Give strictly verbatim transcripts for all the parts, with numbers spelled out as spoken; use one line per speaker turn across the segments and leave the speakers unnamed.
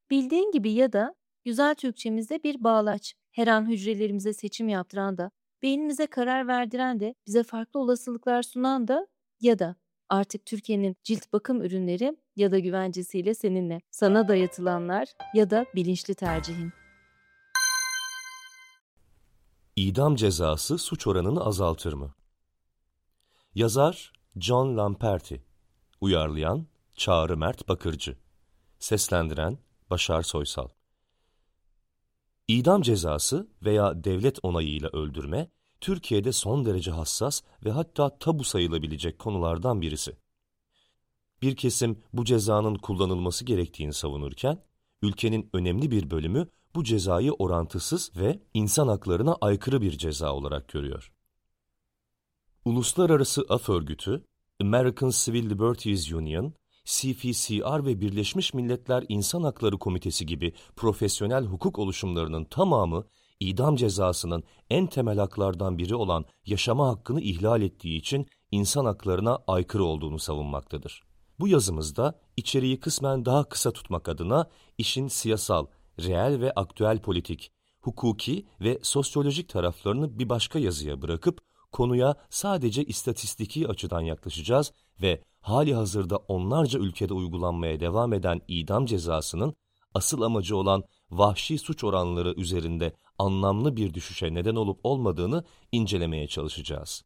Bildiğin gibi ya da güzel Türkçemizde bir bağlaç. Her an hücrelerimize seçim yaptıran da, beynimize karar verdiren de, bize farklı olasılıklar sunan da ya da artık Türkiye'nin cilt bakım ürünleri ya da güvencesiyle seninle. Sana dayatılanlar ya da bilinçli tercihin.
İdam cezası suç oranını azaltır mı? Yazar John Lamperti, uyarlayan Çağrı Mert Bakırcı, seslendiren Başar Soysal. İdam cezası veya devlet onayıyla öldürme, Türkiye'de son derece hassas ve hatta tabu sayılabilecek konulardan birisi. Bir kesim bu cezanın kullanılması gerektiğini savunurken, ülkenin önemli bir bölümü bu cezayı orantısız ve insan haklarına aykırı bir ceza olarak görüyor. Uluslararası Af Örgütü, American Civil Liberties Union, C F C R ve Birleşmiş Milletler İnsan Hakları Komitesi gibi profesyonel hukuk oluşumlarının tamamı, idam cezasının en temel haklardan biri olan yaşama hakkını ihlal ettiği için insan haklarına aykırı olduğunu savunmaktadır. Bu yazımızda içeriği kısmen daha kısa tutmak adına işin siyasal, reel ve aktüel politik, hukuki ve sosyolojik taraflarını bir başka yazıya bırakıp konuya sadece istatistiki açıdan yaklaşacağız ve hali hazırda onlarca ülkede uygulanmaya devam eden idam cezasının asıl amacı olan vahşi suç oranları üzerinde anlamlı bir düşüşe neden olup olmadığını incelemeye çalışacağız.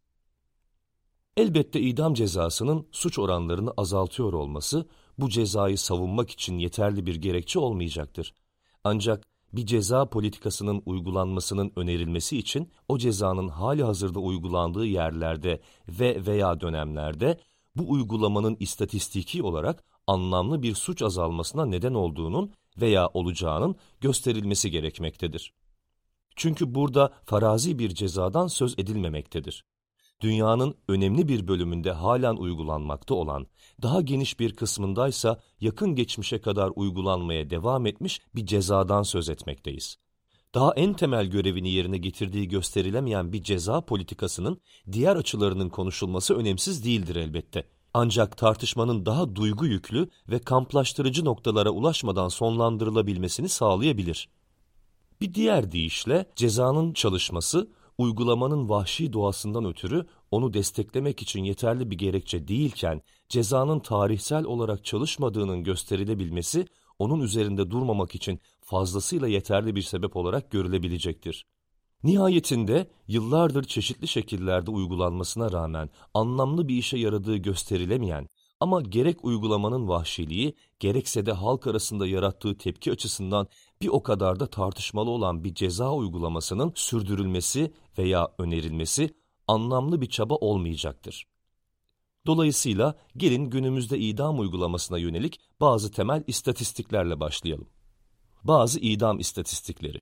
Elbette idam cezasının suç oranlarını azaltıyor olması bu cezayı savunmak için yeterli bir gerekçe olmayacaktır. Ancak bir ceza politikasının uygulanmasının önerilmesi için o cezanın hali hazırda uygulandığı yerlerde ve veya dönemlerde bu uygulamanın istatistiki olarak anlamlı bir suç azalmasına neden olduğunun veya olacağının gösterilmesi gerekmektedir. Çünkü burada farazi bir cezadan söz edilmemektedir. Dünyanın önemli bir bölümünde halen uygulanmakta olan, daha geniş bir kısmındaysa yakın geçmişe kadar uygulanmaya devam etmiş bir cezadan söz etmekteyiz. Daha en temel görevini yerine getirdiği gösterilemeyen bir ceza politikasının diğer açılarının konuşulması önemsiz değildir elbette. Ancak tartışmanın daha duygu yüklü ve kamplaştırıcı noktalara ulaşmadan sonlandırılabilmesini sağlayabilir. Bir diğer deyişle cezanın çalışması, uygulamanın vahşi doğasından ötürü onu desteklemek için yeterli bir gerekçe değilken, cezanın tarihsel olarak çalışmadığının gösterilebilmesi, onun üzerinde durmamak için fazlasıyla yeterli bir sebep olarak görülebilecektir. Nihayetinde yıllardır çeşitli şekillerde uygulanmasına rağmen anlamlı bir işe yaradığı gösterilemeyen ama gerek uygulamanın vahşiliği gerekse de halk arasında yarattığı tepki açısından bir o kadar da tartışmalı olan bir ceza uygulamasının sürdürülmesi veya önerilmesi anlamlı bir çaba olmayacaktır. Dolayısıyla gelin günümüzde idam uygulamasına yönelik bazı temel istatistiklerle başlayalım. Bazı idam istatistikleri.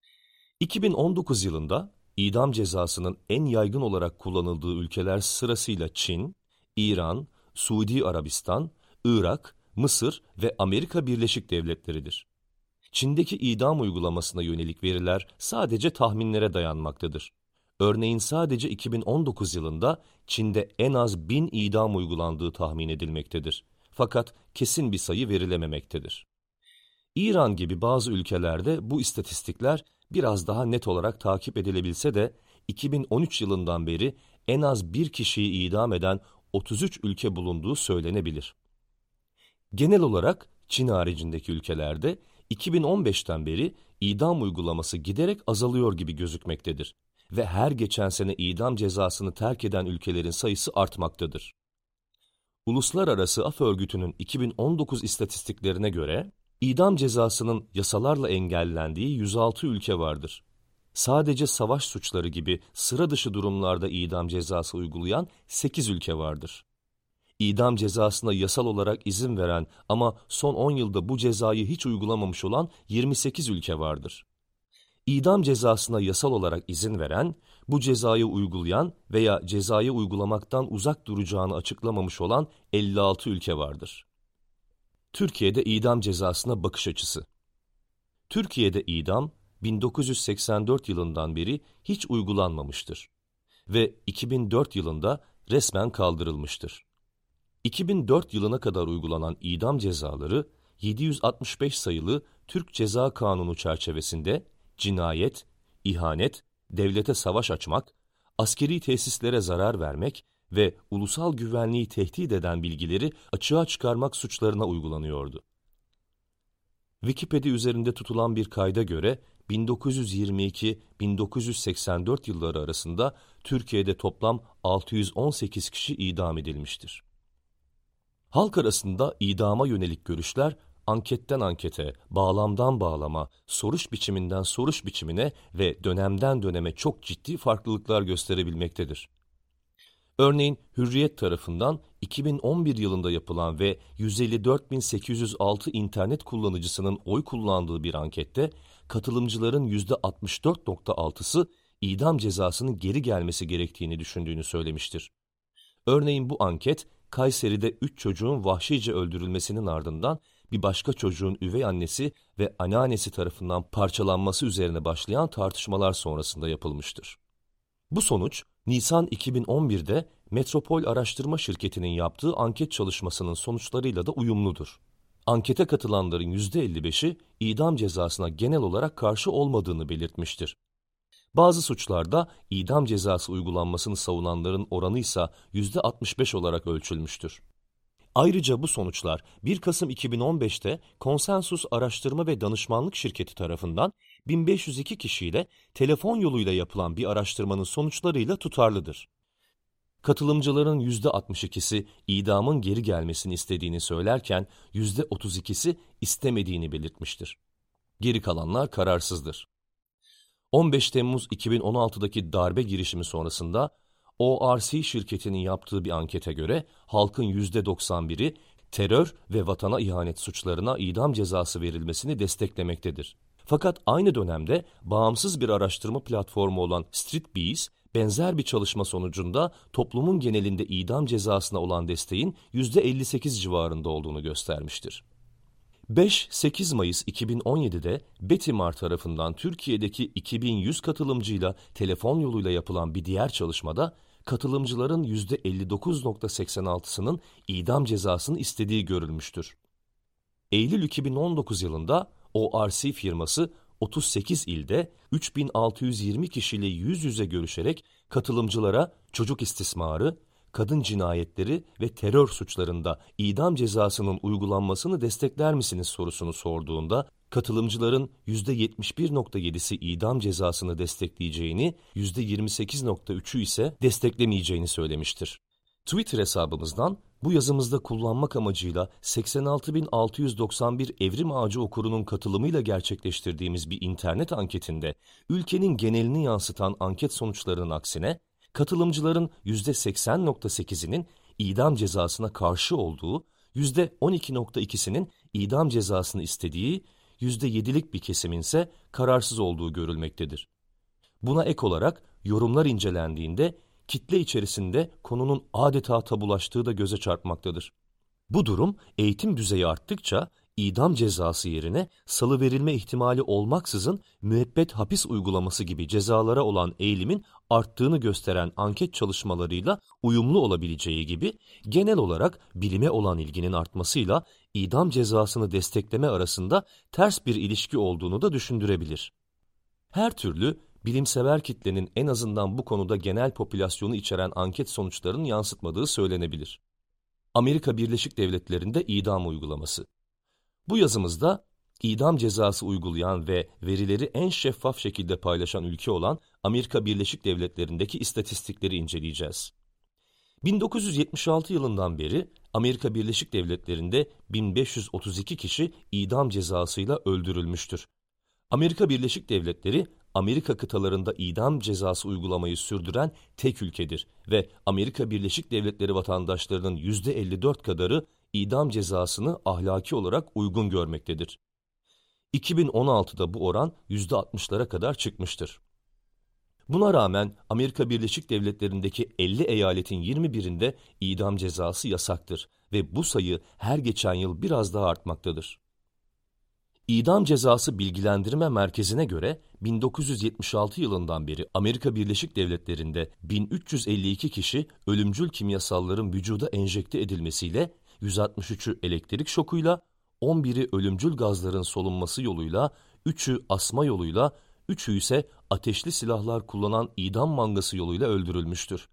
iki bin on dokuz yılında idam cezasının en yaygın olarak kullanıldığı ülkeler sırasıyla Çin, İran, Suudi Arabistan, Irak, Mısır ve Amerika Birleşik Devletleri'dir. Çin'deki idam uygulamasına yönelik veriler sadece tahminlere dayanmaktadır. Örneğin sadece iki bin on dokuz yılında Çin'de en az bin idam uygulandığı tahmin edilmektedir. Fakat kesin bir sayı verilememektedir. İran gibi bazı ülkelerde bu istatistikler biraz daha net olarak takip edilebilse de iki bin on üç yılından beri en az bir kişiyi idam eden otuz üç ülke bulunduğu söylenebilir. Genel olarak Çin haricindeki ülkelerde iki bin on beşten beri idam uygulaması giderek azalıyor gibi gözükmektedir ve her geçen sene idam cezasını terk eden ülkelerin sayısı artmaktadır. Uluslararası Af Örgütü'nün iki bin on dokuz istatistiklerine göre idam cezasının yasalarla engellendiği yüz altı ülke vardır. Sadece savaş suçları gibi sıra dışı durumlarda idam cezası uygulayan sekiz ülke vardır. İdam cezasına yasal olarak izin veren ama son on yılda bu cezayı hiç uygulamamış olan yirmi sekiz ülke vardır. İdam cezasına yasal olarak izin veren, bu cezayı uygulayan veya cezayı uygulamaktan uzak duracağını açıklamamış olan elli altı ülke vardır. Türkiye'de idam cezasına bakış açısı. Türkiye'de idam bin dokuz yüz seksen dört yılından beri hiç uygulanmamıştır ve iki bin dört yılında resmen kaldırılmıştır. iki bin dört yılına kadar uygulanan idam cezaları yedi yüz altmış beş sayılı Türk Ceza Kanunu çerçevesinde cinayet, ihanet, devlete savaş açmak, askeri tesislere zarar vermek ve ulusal güvenliği tehdit eden bilgileri açığa çıkarmak suçlarına uygulanıyordu. Wikipedia üzerinde tutulan bir kayda göre bin dokuz yüz yirmi iki - bin dokuz yüz seksen dört yılları arasında Türkiye'de toplam altı yüz on sekiz kişi idam edilmiştir. Halk arasında idama yönelik görüşler anketten ankete, bağlamdan bağlama, soruş biçiminden soruş biçimine ve dönemden döneme çok ciddi farklılıklar gösterebilmektedir. Örneğin Hürriyet tarafından iki bin on bir yılında yapılan ve yüz elli dört bin sekiz yüz altı internet kullanıcısının oy kullandığı bir ankette katılımcıların yüzde altmış dört nokta altısı idam cezasının geri gelmesi gerektiğini düşündüğünü söylemiştir. Örneğin bu anket Kayseri'de üç çocuğun vahşice öldürülmesinin ardından bir başka çocuğun üvey annesi ve anneannesi tarafından parçalanması üzerine başlayan tartışmalar sonrasında yapılmıştır. Bu sonuç, Nisan iki bin on birde Metropol Araştırma Şirketi'nin yaptığı anket çalışmasının sonuçlarıyla da uyumludur. Ankete katılanların yüzde elli beşi idam cezasına genel olarak karşı olmadığını belirtmiştir. Bazı suçlarda idam cezası uygulanmasını savunanların oranı ise yüzde altmış beş olarak ölçülmüştür. Ayrıca bu sonuçlar bir Kasım iki bin on beşte Konsensus Araştırma ve Danışmanlık Şirketi tarafından bin beş yüz iki kişiyle telefon yoluyla yapılan bir araştırmanın sonuçlarıyla tutarlıdır. Katılımcıların yüzde altmış ikisi idamın geri gelmesini istediğini söylerken yüzde otuz ikisi istemediğini belirtmiştir. Geri kalanlar kararsızdır. on beş Temmuz iki bin on altıdaki darbe girişimi sonrasında O R C şirketinin yaptığı bir ankete göre halkın yüzde doksan biri terör ve vatana ihanet suçlarına idam cezası verilmesini desteklemektedir. Fakat aynı dönemde bağımsız bir araştırma platformu olan StreetBees, benzer bir çalışma sonucunda toplumun genelinde idam cezasına olan desteğin yüzde elli sekiz civarında olduğunu göstermiştir. beş sekiz Mayıs iki bin on yedide Betimar tarafından Türkiye'deki iki bin yüz katılımcıyla telefon yoluyla yapılan bir diğer çalışmada katılımcıların yüzde elli dokuz nokta seksen altısının idam cezasını istediği görülmüştür. Eylül iki bin on dokuz yılında O R C firması otuz sekiz ilde üç bin altı yüz yirmi kişiyle yüz yüze görüşerek katılımcılara çocuk istismarı, kadın cinayetleri ve terör suçlarında idam cezasının uygulanmasını destekler misiniz sorusunu sorduğunda katılımcıların yüzde yetmiş bir nokta yedisi idam cezasını destekleyeceğini, yüzde yirmi sekiz nokta üçü ise desteklemeyeceğini söylemiştir. Twitter hesabımızdan bu yazımızda kullanmak amacıyla seksen altı bin altı yüz doksan bir Evrim Ağacı okurunun katılımıyla gerçekleştirdiğimiz bir internet anketinde ülkenin genelini yansıtan anket sonuçlarının aksine katılımcıların yüzde seksen nokta sekizinin idam cezasına karşı olduğu, yüzde on iki nokta ikisinin idam cezasını istediği, yüzde yedilik bir kesimin ise kararsız olduğu görülmektedir. Buna ek olarak yorumlar incelendiğinde kitle içerisinde konunun adeta tabulaştığı da göze çarpmaktadır. Bu durum eğitim düzeyi arttıkça idam cezası yerine salıverilme ihtimali olmaksızın müebbet hapis uygulaması gibi cezalara olan eğilimin arttığını gösteren anket çalışmalarıyla uyumlu olabileceği gibi genel olarak bilime olan ilginin artmasıyla idam cezasını destekleme arasında ters bir ilişki olduğunu da düşündürebilir. Her türlü bilimsever kitlenin en azından bu konuda genel popülasyonu içeren anket sonuçlarının yansıtmadığı söylenebilir. Amerika Birleşik Devletleri'nde idam uygulaması. Bu yazımızda idam cezası uygulayan ve verileri en şeffaf şekilde paylaşan ülke olan Amerika Birleşik Devletleri'ndeki istatistikleri inceleyeceğiz. bin dokuz yüz yetmiş altı yılından beri Amerika Birleşik Devletleri'nde bin beş yüz otuz iki kişi idam cezasıyla öldürülmüştür. Amerika Birleşik Devletleri, Amerika kıtalarında idam cezası uygulamayı sürdüren tek ülkedir ve Amerika Birleşik Devletleri vatandaşlarının yüzde elli dört kadarı idam cezasını ahlaki olarak uygun görmektedir. iki bin on altıda bu oran yüzde altmışlara kadar çıkmıştır. Buna rağmen Amerika Birleşik Devletleri'ndeki elli eyaletin yirmi birinde idam cezası yasaktır ve bu sayı her geçen yıl biraz daha artmaktadır. İdam Cezası Bilgilendirme Merkezi'ne göre bin dokuz yüz yetmiş altı yılından beri Amerika Birleşik Devletleri'nde bin üç yüz elli iki kişi ölümcül kimyasalların vücuda enjekte edilmesiyle, yüz altmış üçü elektrik şokuyla, on biri ölümcül gazların solunması yoluyla, üçü asma yoluyla, üçü ise ateşli silahlar kullanan idam mangası yoluyla öldürülmüştür.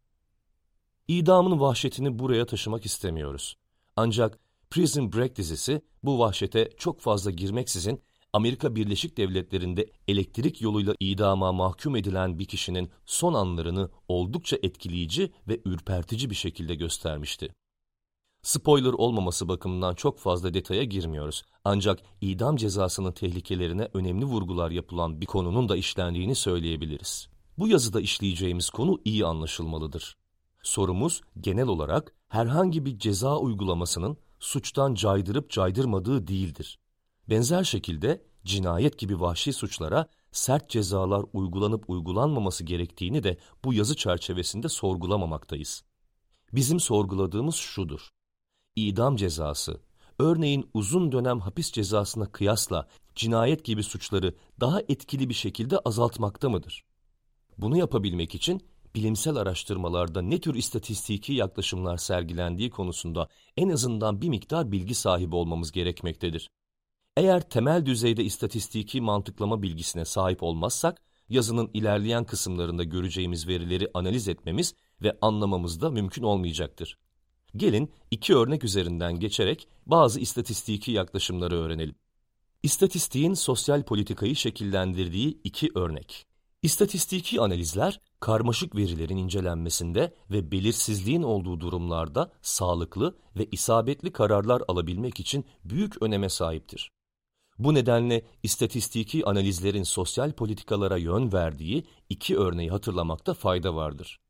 İdamın vahşetini buraya taşımak istemiyoruz. Ancak Prison Break dizisi bu vahşete çok fazla girmeksizin Amerika Birleşik Devletleri'nde elektrik yoluyla idama mahkum edilen bir kişinin son anlarını oldukça etkileyici ve ürpertici bir şekilde göstermişti. Spoiler olmaması bakımından çok fazla detaya girmiyoruz. Ancak idam cezasının tehlikelerine önemli vurgular yapılan bir konunun da işlendiğini söyleyebiliriz. Bu yazıda işleyeceğimiz konu iyi anlaşılmalıdır. Sorumuz genel olarak herhangi bir ceza uygulamasının suçtan caydırıp caydırmadığı değildir. Benzer şekilde cinayet gibi vahşi suçlara sert cezalar uygulanıp uygulanmaması gerektiğini de bu yazı çerçevesinde sorgulamamaktayız. Bizim sorguladığımız şudur: İdam cezası, örneğin uzun dönem hapis cezasına kıyasla cinayet gibi suçları daha etkili bir şekilde azaltmakta mıdır? Bunu yapabilmek için bilimsel araştırmalarda ne tür istatistiki yaklaşımlar sergilendiği konusunda en azından bir miktar bilgi sahibi olmamız gerekmektedir. Eğer temel düzeyde istatistiki mantıklama bilgisine sahip olmazsak, yazının ilerleyen kısımlarında göreceğimiz verileri analiz etmemiz ve anlamamız da mümkün olmayacaktır. Gelin iki örnek üzerinden geçerek bazı istatistiki yaklaşımları öğrenelim. İstatistiğin sosyal politikayı şekillendirdiği iki örnek. İstatistiki analizler, karmaşık verilerin incelenmesinde ve belirsizliğin olduğu durumlarda sağlıklı ve isabetli kararlar alabilmek için büyük öneme sahiptir. Bu nedenle istatistiki analizlerin sosyal politikalara yön verdiği iki örneği hatırlamakta fayda vardır.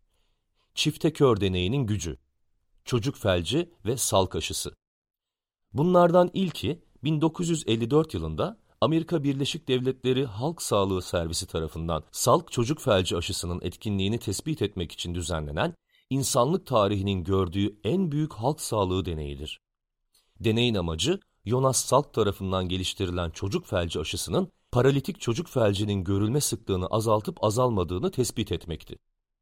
Çifte kör deneyinin gücü, çocuk felci ve salk aşısı. Bunlardan ilki bin dokuz yüz elli dört yılında Amerika Birleşik Devletleri Halk Sağlığı Servisi tarafından salk çocuk felci aşısının etkinliğini tespit etmek için düzenlenen, insanlık tarihinin gördüğü en büyük halk sağlığı deneyidir. Deneyin amacı, Jonas Salk tarafından geliştirilen çocuk felci aşısının paralitik çocuk felcinin görülme sıklığını azaltıp azalmadığını tespit etmekti.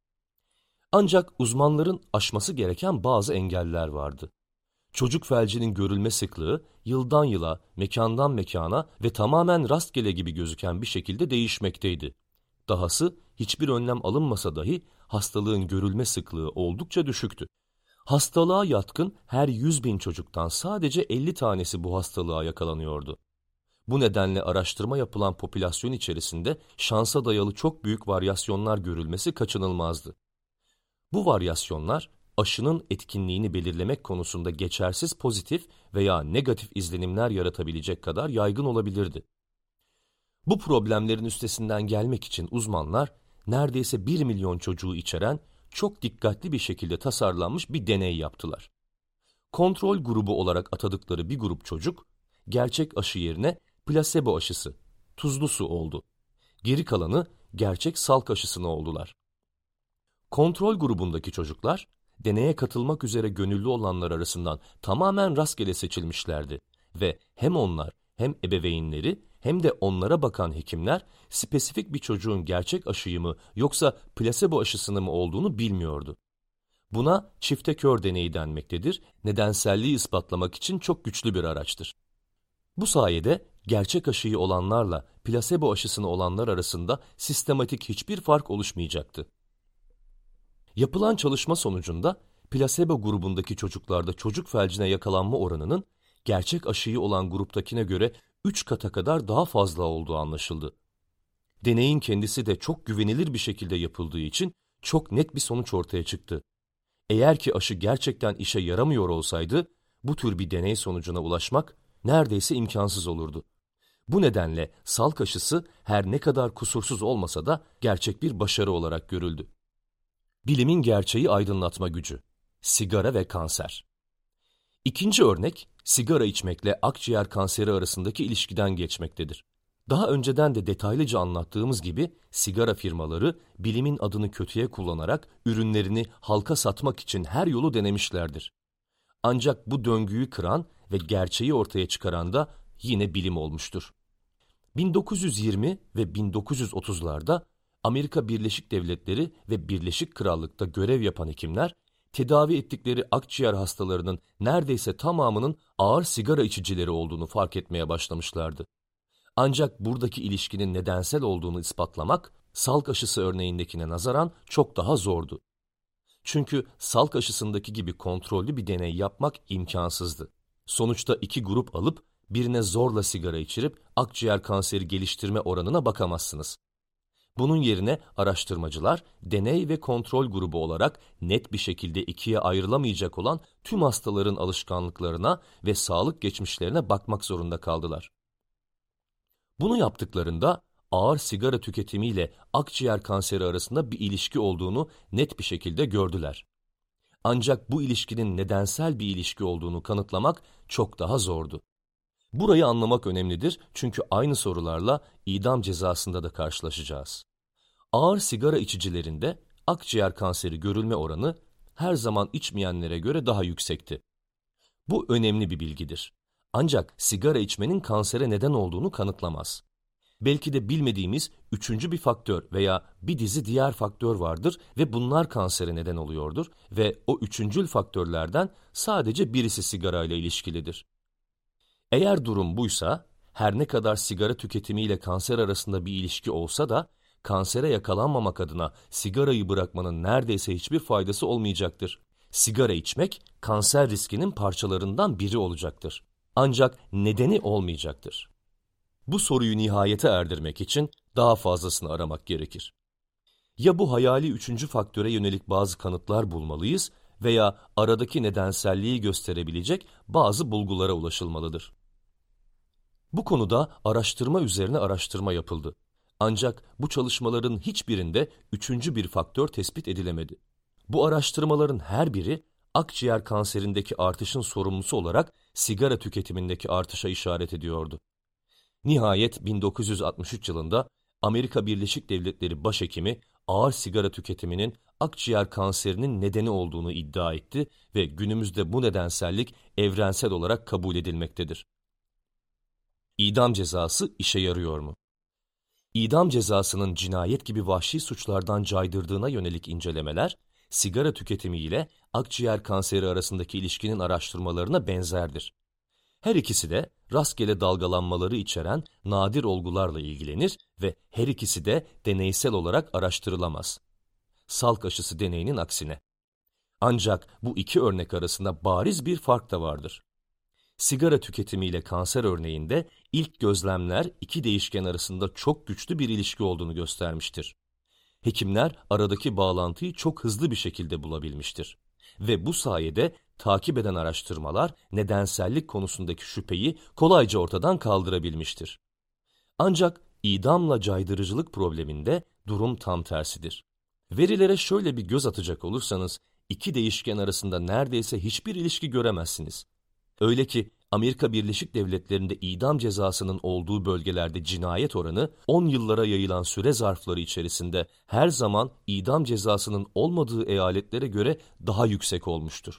Ancak uzmanların aşması gereken bazı engeller vardı. Çocuk felcinin görülme sıklığı yıldan yıla, mekandan mekana ve tamamen rastgele gibi gözüken bir şekilde değişmekteydi. Dahası hiçbir önlem alınmasa dahi hastalığın görülme sıklığı oldukça düşüktü. Hastalığa yatkın her yüz bin çocuktan sadece elli tanesi bu hastalığa yakalanıyordu. Bu nedenle araştırma yapılan popülasyon içerisinde şansa dayalı çok büyük varyasyonlar görülmesi kaçınılmazdı. Bu varyasyonlar, aşının etkinliğini belirlemek konusunda geçersiz pozitif veya negatif izlenimler yaratabilecek kadar yaygın olabilirdi. Bu problemlerin üstesinden gelmek için uzmanlar, neredeyse bir milyon çocuğu içeren çok dikkatli bir şekilde tasarlanmış bir deney yaptılar. Kontrol grubu olarak atadıkları bir grup çocuk, gerçek aşı yerine plasebo aşısı, tuzlu su oldu. Geri kalanı gerçek salk aşısına oldular. Kontrol grubundaki çocuklar, deneye katılmak üzere gönüllü olanlar arasından tamamen rastgele seçilmişlerdi ve hem onlar hem ebeveynleri hem de onlara bakan hekimler spesifik bir çocuğun gerçek aşıyı mı yoksa plasebo aşısını mı olduğunu bilmiyordu. Buna çifte kör deneyi denmektedir, nedenselliği ispatlamak için çok güçlü bir araçtır. Bu sayede gerçek aşıyı olanlarla plasebo aşısını olanlar arasında sistematik hiçbir fark oluşmayacaktı. Yapılan çalışma sonucunda plasebo grubundaki çocuklarda çocuk felcine yakalanma oranının gerçek aşıyı olan gruptakine göre üç kata kadar daha fazla olduğu anlaşıldı. Deneyin kendisi de çok güvenilir bir şekilde yapıldığı için çok net bir sonuç ortaya çıktı. Eğer ki aşı gerçekten işe yaramıyor olsaydı, bu tür bir deney sonucuna ulaşmak neredeyse imkansız olurdu. Bu nedenle salk aşısı her ne kadar kusursuz olmasa da gerçek bir başarı olarak görüldü. Bilimin gerçeği aydınlatma gücü, sigara ve kanser. İkinci örnek, sigara içmekle akciğer kanseri arasındaki ilişkiden geçmektedir. Daha önceden de detaylıca anlattığımız gibi sigara firmaları bilimin adını kötüye kullanarak ürünlerini halka satmak için her yolu denemişlerdir. Ancak bu döngüyü kıran ve gerçeği ortaya çıkaran da yine bilim olmuştur. bin dokuz yüz yirmi ve bin dokuz yüz otuzlarda Amerika Birleşik Devletleri ve Birleşik Krallık'ta görev yapan hekimler, tedavi ettikleri akciğer hastalarının neredeyse tamamının ağır sigara içicileri olduğunu fark etmeye başlamışlardı. Ancak buradaki ilişkinin nedensel olduğunu ispatlamak, salk aşısı örneğindekine nazaran çok daha zordu. Çünkü salk aşısındaki gibi kontrollü bir deney yapmak imkansızdı. Sonuçta iki grup alıp birine zorla sigara içirip akciğer kanseri geliştirme oranına bakamazsınız. Bunun yerine araştırmacılar deney ve kontrol grubu olarak net bir şekilde ikiye ayrılamayacak olan tüm hastaların alışkanlıklarına ve sağlık geçmişlerine bakmak zorunda kaldılar. Bunu yaptıklarında ağır sigara tüketimiyle akciğer kanseri arasında bir ilişki olduğunu net bir şekilde gördüler. Ancak bu ilişkinin nedensel bir ilişki olduğunu kanıtlamak çok daha zordu. Burayı anlamak önemlidir çünkü aynı sorularla idam cezasında da karşılaşacağız. Ağır sigara içicilerinde akciğer kanseri görülme oranı her zaman içmeyenlere göre daha yüksekti. Bu önemli bir bilgidir. Ancak sigara içmenin kansere neden olduğunu kanıtlamaz. Belki de bilmediğimiz üçüncü bir faktör veya bir dizi diğer faktör vardır ve bunlar kansere neden oluyordur ve o üçüncül faktörlerden sadece birisi sigarayla ilişkilidir. Eğer durum buysa, her ne kadar sigara tüketimiyle kanser arasında bir ilişki olsa da, kansere yakalanmamak adına sigarayı bırakmanın neredeyse hiçbir faydası olmayacaktır. Sigara içmek, kanser riskinin parçalarından biri olacaktır. Ancak nedeni olmayacaktır. Bu soruyu nihayete erdirmek için daha fazlasını aramak gerekir. Ya bu hayali üçüncü faktöre yönelik bazı kanıtlar bulmalıyız veya aradaki nedenselliği gösterebilecek bazı bulgulara ulaşılmalıdır. Bu konuda araştırma üzerine araştırma yapıldı. Ancak bu çalışmaların hiçbirinde üçüncü bir faktör tespit edilemedi. Bu araştırmaların her biri akciğer kanserindeki artışın sorumlusu olarak sigara tüketimindeki artışa işaret ediyordu. Nihayet bin dokuz yüz altmış üç yılında Amerika Birleşik Devletleri Başhekimi ağır sigara tüketiminin akciğer kanserinin nedeni olduğunu iddia etti ve günümüzde bu nedensellik evrensel olarak kabul edilmektedir. İdam cezası işe yarıyor mu? İdam cezasının cinayet gibi vahşi suçlardan caydırdığına yönelik incelemeler, sigara tüketimi ile akciğer kanseri arasındaki ilişkinin araştırmalarına benzerdir. Her ikisi de rastgele dalgalanmaları içeren nadir olgularla ilgilenir ve her ikisi de deneysel olarak araştırılamaz. Salk aşısı deneyinin aksine. Ancak bu iki örnek arasında bariz bir fark da vardır. Sigara tüketimiyle kanser örneğinde ilk gözlemler iki değişken arasında çok güçlü bir ilişki olduğunu göstermiştir. Hekimler aradaki bağlantıyı çok hızlı bir şekilde bulabilmiştir. Ve bu sayede takip eden araştırmalar nedensellik konusundaki şüpheyi kolayca ortadan kaldırabilmiştir. Ancak idamla caydırıcılık probleminde durum tam tersidir. Verilere şöyle bir göz atacak olursanız, iki değişken arasında neredeyse hiçbir ilişki göremezsiniz. Öyle ki Amerika Birleşik Devletleri'nde idam cezasının olduğu bölgelerde cinayet oranı on yıllara yayılan süre zarfları içerisinde her zaman idam cezasının olmadığı eyaletlere göre daha yüksek olmuştur.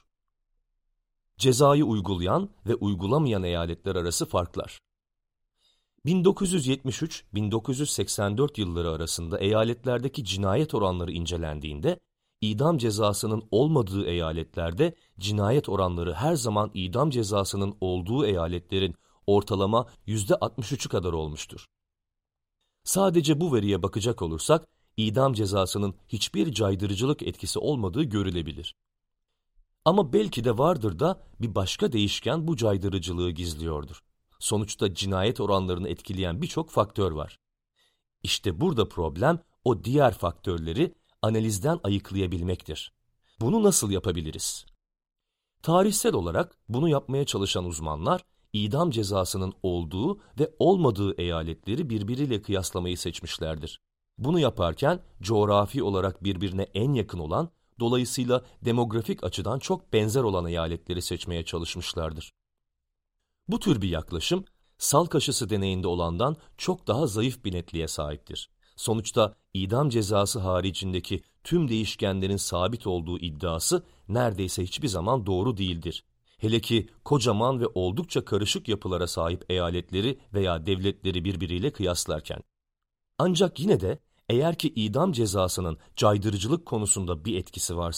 Cezayı uygulayan ve uygulamayan eyaletler arası farklar. bin dokuz yüz yetmiş üç - bin dokuz yüz seksen dört yılları arasında eyaletlerdeki cinayet oranları incelendiğinde, idam cezasının olmadığı eyaletlerde cinayet oranları her zaman idam cezasının olduğu eyaletlerin ortalama yüzde altmış üçü kadar olmuştur. Sadece bu veriye bakacak olursak, idam cezasının hiçbir caydırıcılık etkisi olmadığı görülebilir. Ama belki de vardır da bir başka değişken bu caydırıcılığı gizliyordur. Sonuçta cinayet oranlarını etkileyen birçok faktör var. İşte burada problem o diğer faktörleri analizden ayıklayabilmektir. Bunu nasıl yapabiliriz? Tarihsel olarak bunu yapmaya çalışan uzmanlar, idam cezasının olduğu ve olmadığı eyaletleri birbiriyle kıyaslamayı seçmişlerdir. Bunu yaparken coğrafi olarak birbirine en yakın olan, dolayısıyla demografik açıdan çok benzer olan eyaletleri seçmeye çalışmışlardır. Bu tür bir yaklaşım, salk aşısı deneyinde olandan çok daha zayıf bir netliğe sahiptir. Sonuçta idam cezası haricindeki tüm değişkenlerin sabit olduğu iddiası neredeyse hiçbir zaman doğru değildir. Hele ki kocaman ve oldukça karışık yapılara sahip eyaletleri veya devletleri birbiriyle kıyaslarken. Ancak yine de eğer ki idam cezasının caydırıcılık konusunda bir etkisi varsa,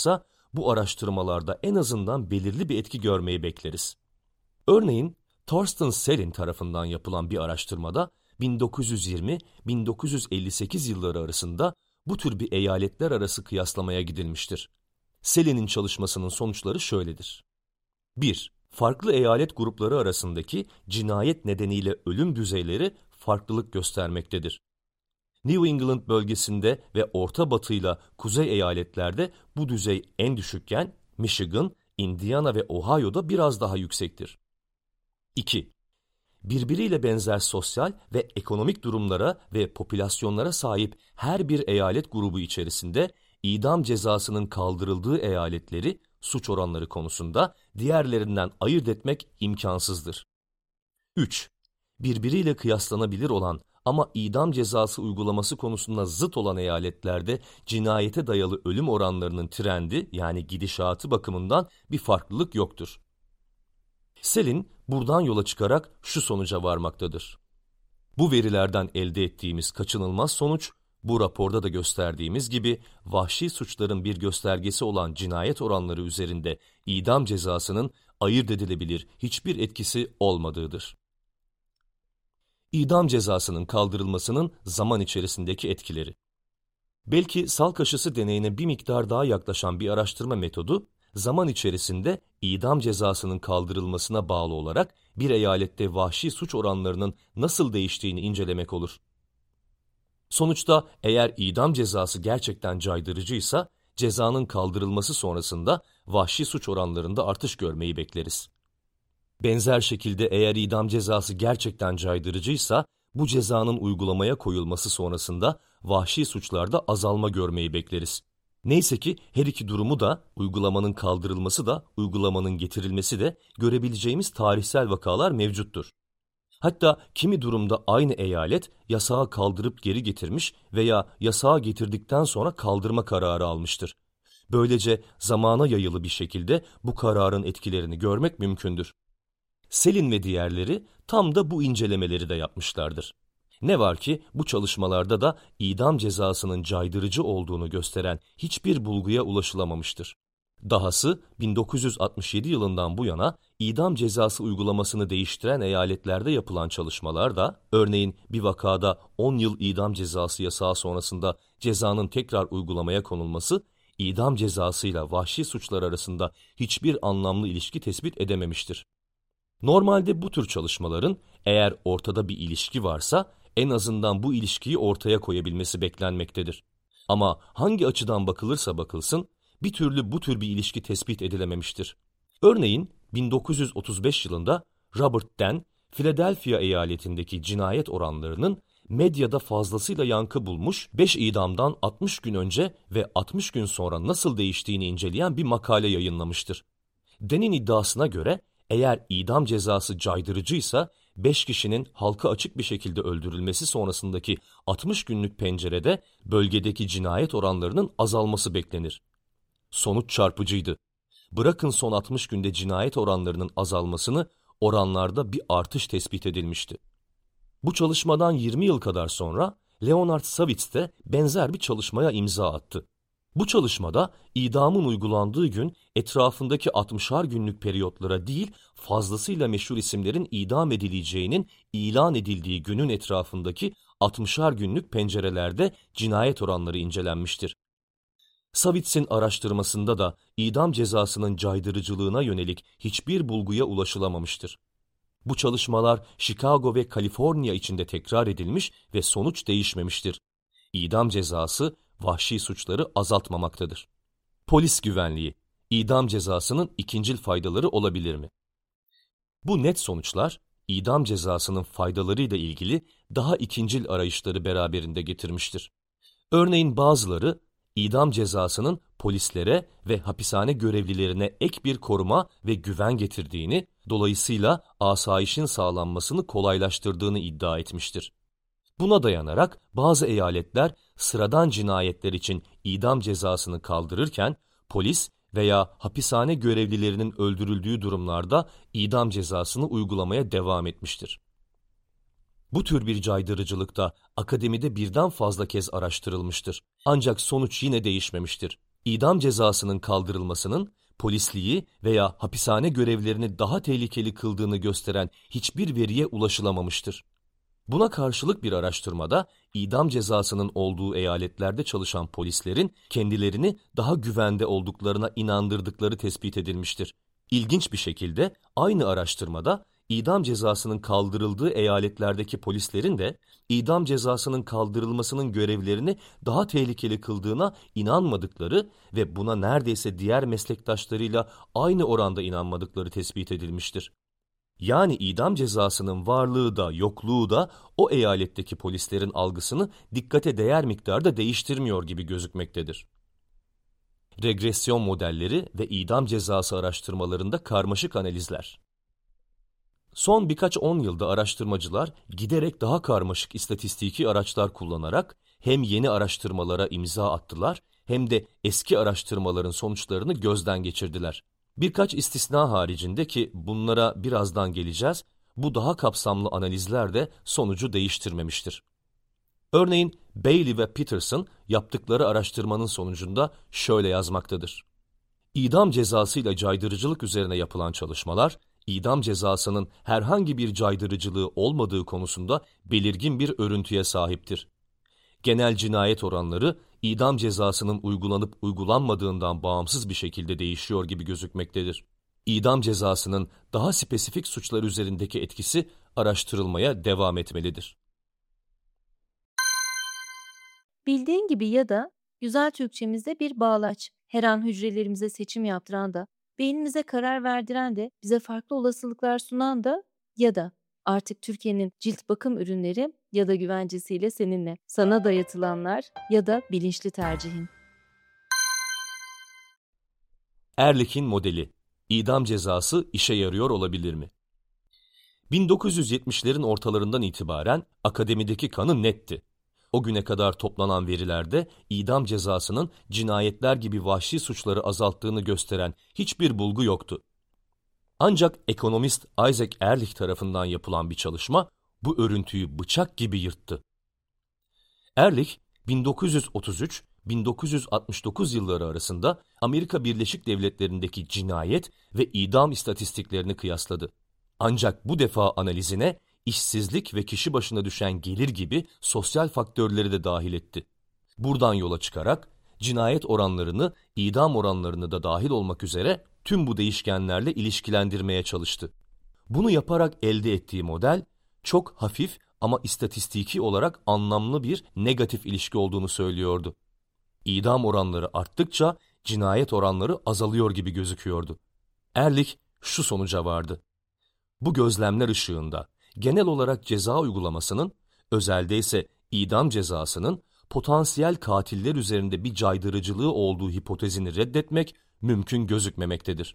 bu araştırmalarda en azından belirli bir etki görmeyi bekleriz. Örneğin Thorsten Selin tarafından yapılan bir araştırmada bin dokuz yüz yirmi - bin dokuz yüz elli sekiz yılları arasında bu tür bir eyaletler arası kıyaslamaya gidilmiştir. Selin'in çalışmasının sonuçları şöyledir. bir. Farklı eyalet grupları arasındaki cinayet nedeniyle ölüm düzeyleri farklılık göstermektedir. New England bölgesinde ve Orta Batı ile Kuzey eyaletlerde bu düzey en düşükken Michigan, Indiana ve Ohio'da biraz daha yüksektir. iki. Birbiriyle benzer sosyal ve ekonomik durumlara ve popülasyonlara sahip her bir eyalet grubu içerisinde idam cezasının kaldırıldığı eyaletleri suç oranları konusunda diğerlerinden ayırt etmek imkansızdır. üç. Birbiriyle kıyaslanabilir olan ama idam cezası uygulaması konusunda zıt olan eyaletlerde cinayete dayalı ölüm oranlarının trendi yani gidişatı bakımından bir farklılık yoktur. Selin buradan yola çıkarak şu sonuca varmaktadır. Bu verilerden elde ettiğimiz kaçınılmaz sonuç, bu raporda da gösterdiğimiz gibi vahşi suçların bir göstergesi olan cinayet oranları üzerinde idam cezasının ayırt edilebilir hiçbir etkisi olmadığıdır. İdam cezasının kaldırılmasının zaman içerisindeki etkileri. Belki salk aşısı deneyine bir miktar daha yaklaşan bir araştırma metodu, zaman içerisinde idam cezasının kaldırılmasına bağlı olarak bir eyalette vahşi suç oranlarının nasıl değiştiğini incelemek olur. Sonuçta eğer idam cezası gerçekten caydırıcıysa, cezanın kaldırılması sonrasında vahşi suç oranlarında artış görmeyi bekleriz. Benzer şekilde eğer idam cezası gerçekten caydırıcıysa, bu cezanın uygulamaya koyulması sonrasında vahşi suçlarda azalma görmeyi bekleriz. Neyse ki her iki durumu da, uygulamanın kaldırılması da, uygulamanın getirilmesi de görebileceğimiz tarihsel vakalar mevcuttur. Hatta kimi durumda aynı eyalet yasağı kaldırıp geri getirmiş veya yasağı getirdikten sonra kaldırma kararı almıştır. Böylece zamana yayılı bir şekilde bu kararın etkilerini görmek mümkündür. Selin ve diğerleri tam da bu incelemeleri de yapmışlardır. Ne var ki bu çalışmalarda da idam cezasının caydırıcı olduğunu gösteren hiçbir bulguya ulaşılamamıştır. Dahası bin dokuz yüz altmış yedi yılından bu yana idam cezası uygulamasını değiştiren eyaletlerde yapılan çalışmalar da, örneğin bir vakada on yıl idam cezası yasağı sonrasında cezanın tekrar uygulamaya konulması, idam cezasıyla vahşi suçlar arasında hiçbir anlamlı ilişki tespit edememiştir. Normalde bu tür çalışmaların eğer ortada bir ilişki varsa en azından bu ilişkiyi ortaya koyabilmesi beklenmektedir. Ama hangi açıdan bakılırsa bakılsın bir türlü bu tür bir ilişki tespit edilememiştir. Örneğin bin dokuz yüz otuz beş yılında Robert Dehn, Philadelphia eyaletindeki cinayet oranlarının medyada fazlasıyla yankı bulmuş, beş idamdan altmış gün önce ve altmış gün sonra nasıl değiştiğini inceleyen bir makale yayınlamıştır. Dehn'in iddiasına göre eğer idam cezası caydırıcıysa beş kişinin halka açık bir şekilde öldürülmesi sonrasındaki altmış günlük pencerede bölgedeki cinayet oranlarının azalması beklenir. Sonuç çarpıcıydı. Bırakın son altmış günde cinayet oranlarının azalmasını, oranlarda bir artış tespit edilmişti. Bu çalışmadan yirmi yıl kadar sonra Leonard Savitz de benzer bir çalışmaya imza attı. Bu çalışmada idamın uygulandığı gün etrafındaki altmışar günlük periyotlara değil, fazlasıyla meşhur isimlerin idam edileceğinin ilan edildiği günün etrafındaki altmışar günlük pencerelerde cinayet oranları incelenmiştir. Savitz'in araştırmasında da idam cezasının caydırıcılığına yönelik hiçbir bulguya ulaşılamamıştır. Bu çalışmalar Chicago ve Kaliforniya içinde tekrar edilmiş ve sonuç değişmemiştir. İdam cezası vahşi suçları azaltmamaktadır. Polis güvenliği, idam cezasının ikincil faydaları olabilir mi? Bu net sonuçlar, idam cezasının faydalarıyla ilgili daha ikincil arayışları beraberinde getirmiştir. Örneğin bazıları, idam cezasının polislere ve hapishane görevlilerine ek bir koruma ve güven getirdiğini, dolayısıyla asayişin sağlanmasını kolaylaştırdığını iddia etmiştir. Buna dayanarak bazı eyaletler sıradan cinayetler için idam cezasını kaldırırken, polis veya hapishane görevlilerinin öldürüldüğü durumlarda idam cezasını uygulamaya devam etmiştir. Bu tür bir caydırıcılık da akademide birden fazla kez araştırılmıştır. Ancak sonuç yine değişmemiştir. idam cezasının kaldırılmasının polisliği veya hapishane görevlerini daha tehlikeli kıldığını gösteren hiçbir veriye ulaşılamamıştır. Buna karşılık bir araştırmada idam cezasının olduğu eyaletlerde çalışan polislerin kendilerini daha güvende olduklarına inandırdıkları tespit edilmiştir. İlginç bir şekilde aynı araştırmada idam cezasının kaldırıldığı eyaletlerdeki polislerin de idam cezasının kaldırılmasının görevlerini daha tehlikeli kıldığına inanmadıkları ve buna neredeyse diğer meslektaşlarıyla aynı oranda inanmadıkları tespit edilmiştir. Yani idam cezasının varlığı da yokluğu da o eyaletteki polislerin algısını dikkate değer miktarda değiştirmiyor gibi gözükmektedir. Regresyon modelleri ve idam cezası araştırmalarında karmaşık analizler. Son birkaç on yılda araştırmacılar giderek daha karmaşık istatistiki araçlar kullanarak hem yeni araştırmalara imza attılar hem de eski araştırmaların sonuçlarını gözden geçirdiler. Birkaç istisna haricinde ki bunlara birazdan geleceğiz, bu daha kapsamlı analizler de sonucu değiştirmemiştir. Örneğin Bailey ve Peterson yaptıkları araştırmanın sonucunda şöyle yazmaktadır. İdam cezasıyla caydırıcılık üzerine yapılan çalışmalar, idam cezasının herhangi bir caydırıcılığı olmadığı konusunda belirgin bir örüntüye sahiptir. Genel cinayet oranları, idam cezasının uygulanıp uygulanmadığından bağımsız bir şekilde değişiyor gibi gözükmektedir. İdam cezasının daha spesifik suçlar üzerindeki etkisi araştırılmaya devam etmelidir.
Bildiğin gibi ya da güzel Türkçemizde bir bağlaç, her an hücrelerimize seçim yaptıran da, beynimize karar verdiren de, bize farklı olasılıklar sunan da ya da artık Türkiye'nin cilt bakım ürünleri ya da güvencesiyle seninle, sana dayatılanlar ya da bilinçli tercihin.
Ehrlich'in modeli, idam cezası işe yarıyor olabilir mi? bin dokuz yüz yetmişlerin ortalarından itibaren akademideki kanı netti. O güne kadar toplanan verilerde idam cezasının cinayetler gibi vahşi suçları azalttığını gösteren hiçbir bulgu yoktu. Ancak ekonomist Isaac Ehrlich tarafından yapılan bir çalışma bu örüntüyü bıçak gibi yırttı. Ehrlich, bin dokuz yüz otuz üç - bin dokuz yüz altmış dokuz yılları arasında Amerika Birleşik Devletleri'ndeki cinayet ve idam istatistiklerini kıyasladı. Ancak bu defa analizine işsizlik ve kişi başına düşen gelir gibi sosyal faktörleri de dahil etti. Buradan yola çıkarak cinayet oranlarını, idam oranlarını da dahil olmak üzere tüm bu değişkenlerle ilişkilendirmeye çalıştı. Bunu yaparak elde ettiği model çok hafif ama istatistiki olarak anlamlı bir negatif ilişki olduğunu söylüyordu. İdam oranları arttıkça cinayet oranları azalıyor gibi gözüküyordu. Ehrlich şu sonuca vardı. Bu gözlemler ışığında genel olarak ceza uygulamasının, özelde ise idam cezasının potansiyel katiller üzerinde bir caydırıcılığı olduğu hipotezini reddetmek mümkün gözükmemektedir.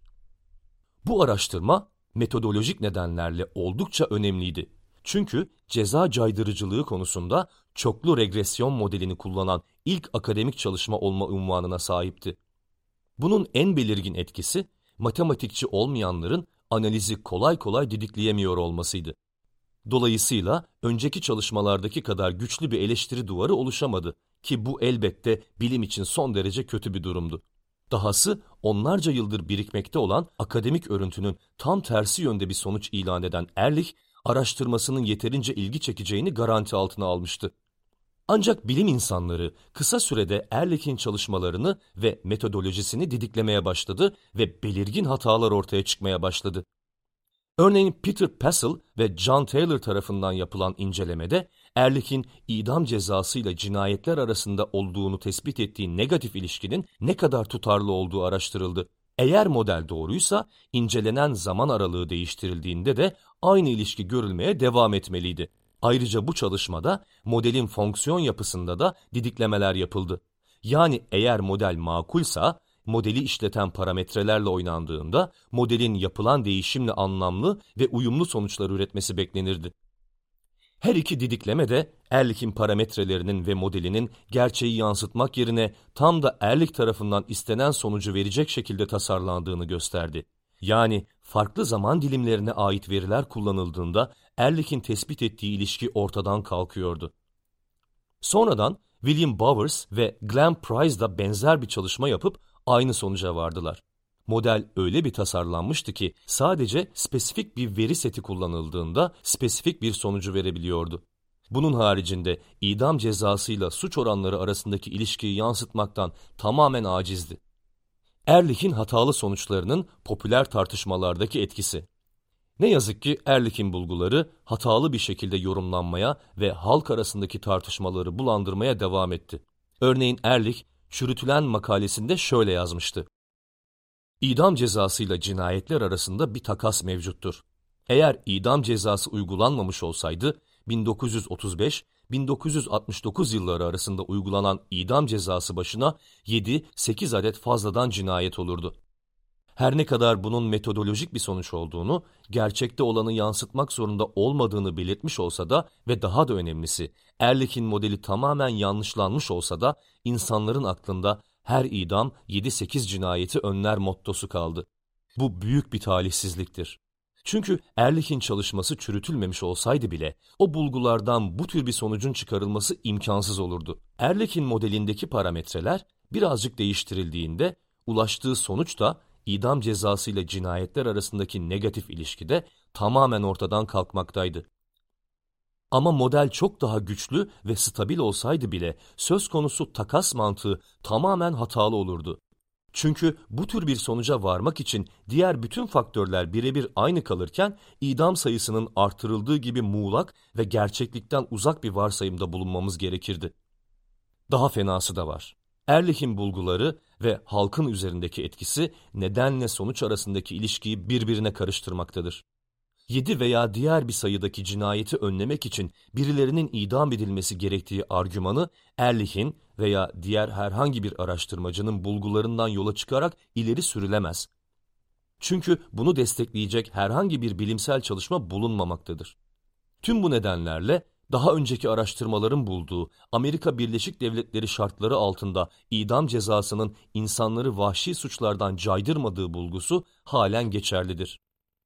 Bu araştırma metodolojik nedenlerle oldukça önemliydi. Çünkü ceza caydırıcılığı konusunda çoklu regresyon modelini kullanan ilk akademik çalışma olma unvanına sahipti. Bunun en belirgin etkisi matematikçi olmayanların analizi kolay kolay didikleyemiyor olmasıydı. Dolayısıyla önceki çalışmalardaki kadar güçlü bir eleştiri duvarı oluşamadı ki bu elbette bilim için son derece kötü bir durumdu. Dahası onlarca yıldır birikmekte olan akademik örüntünün tam tersi yönde bir sonuç ilan eden Ehrlich, araştırmasının yeterince ilgi çekeceğini garanti altına almıştı. Ancak bilim insanları kısa sürede Ehrlich'in çalışmalarını ve metodolojisini didiklemeye başladı ve belirgin hatalar ortaya çıkmaya başladı. Örneğin Peter Passel ve John Taylor tarafından yapılan incelemede Ehrlich'in idam cezasıyla cinayetler arasında olduğunu tespit ettiği negatif ilişkinin ne kadar tutarlı olduğu araştırıldı. Eğer model doğruysa incelenen zaman aralığı değiştirildiğinde de aynı ilişki görülmeye devam etmeliydi. Ayrıca bu çalışmada modelin fonksiyon yapısında da didiklemeler yapıldı. Yani eğer model makulsa, modeli işleten parametrelerle oynandığında modelin yapılan değişimle anlamlı ve uyumlu sonuçlar üretmesi beklenirdi. Her iki didikleme de Ehrlich'in parametrelerinin ve modelinin gerçeği yansıtmak yerine tam da Ehrlich tarafından istenen sonucu verecek şekilde tasarlandığını gösterdi. Yani farklı zaman dilimlerine ait veriler kullanıldığında Ehrlich'in tespit ettiği ilişki ortadan kalkıyordu. Sonradan William Bowers ve Glenn Price da benzer bir çalışma yapıp aynı sonuca vardılar. Model öyle bir tasarlanmıştı ki sadece spesifik bir veri seti kullanıldığında spesifik bir sonucu verebiliyordu. Bunun haricinde idam cezasıyla suç oranları arasındaki ilişkiyi yansıtmaktan tamamen acizdi. Ehrlich'in hatalı sonuçlarının popüler tartışmalardaki etkisi. Ne yazık ki Ehrlich'in bulguları hatalı bir şekilde yorumlanmaya ve halk arasındaki tartışmaları bulandırmaya devam etti. Örneğin Ehrlich, Çürütülen makalesinde şöyle yazmıştı. İdam cezasıyla cinayetler arasında bir takas mevcuttur. Eğer idam cezası uygulanmamış olsaydı, bin dokuz yüz otuz beş bin dokuz yüz altmış dokuz yılları arasında uygulanan idam cezası başına yedi sekiz adet fazladan cinayet olurdu. Her ne kadar bunun metodolojik bir sonuç olduğunu, gerçekte olanı yansıtmak zorunda olmadığını belirtmiş olsa da ve daha da önemlisi, Ehrlich'in modeli tamamen yanlışlanmış olsa da insanların aklında her idam yedi sekiz cinayeti önler mottosu kaldı. Bu büyük bir talihsizliktir. Çünkü Ehrlich'in çalışması çürütülmemiş olsaydı bile o bulgulardan bu tür bir sonucun çıkarılması imkansız olurdu. Ehrlich'in modelindeki parametreler birazcık değiştirildiğinde ulaştığı sonuç da idam cezasıyla cinayetler arasındaki negatif ilişkide tamamen ortadan kalkmaktaydı. Ama model çok daha güçlü ve stabil olsaydı bile söz konusu takas mantığı tamamen hatalı olurdu. Çünkü bu tür bir sonuca varmak için diğer bütün faktörler birebir aynı kalırken idam sayısının artırıldığı gibi muğlak ve gerçeklikten uzak bir varsayımda bulunmamız gerekirdi. Daha fenası da var. Ehrlich'in bulguları ve halkın üzerindeki etkisi nedenle sonuç arasındaki ilişkiyi birbirine karıştırmaktadır. Yedi veya diğer bir sayıdaki cinayeti önlemek için birilerinin idam edilmesi gerektiği argümanı Ehrlich'in veya diğer herhangi bir araştırmacının bulgularından yola çıkarak ileri sürülemez. Çünkü bunu destekleyecek herhangi bir bilimsel çalışma bulunmamaktadır. Tüm bu nedenlerle daha önceki araştırmaların bulduğu Amerika Birleşik Devletleri şartları altında idam cezasının insanları vahşi suçlardan caydırmadığı bulgusu halen geçerlidir.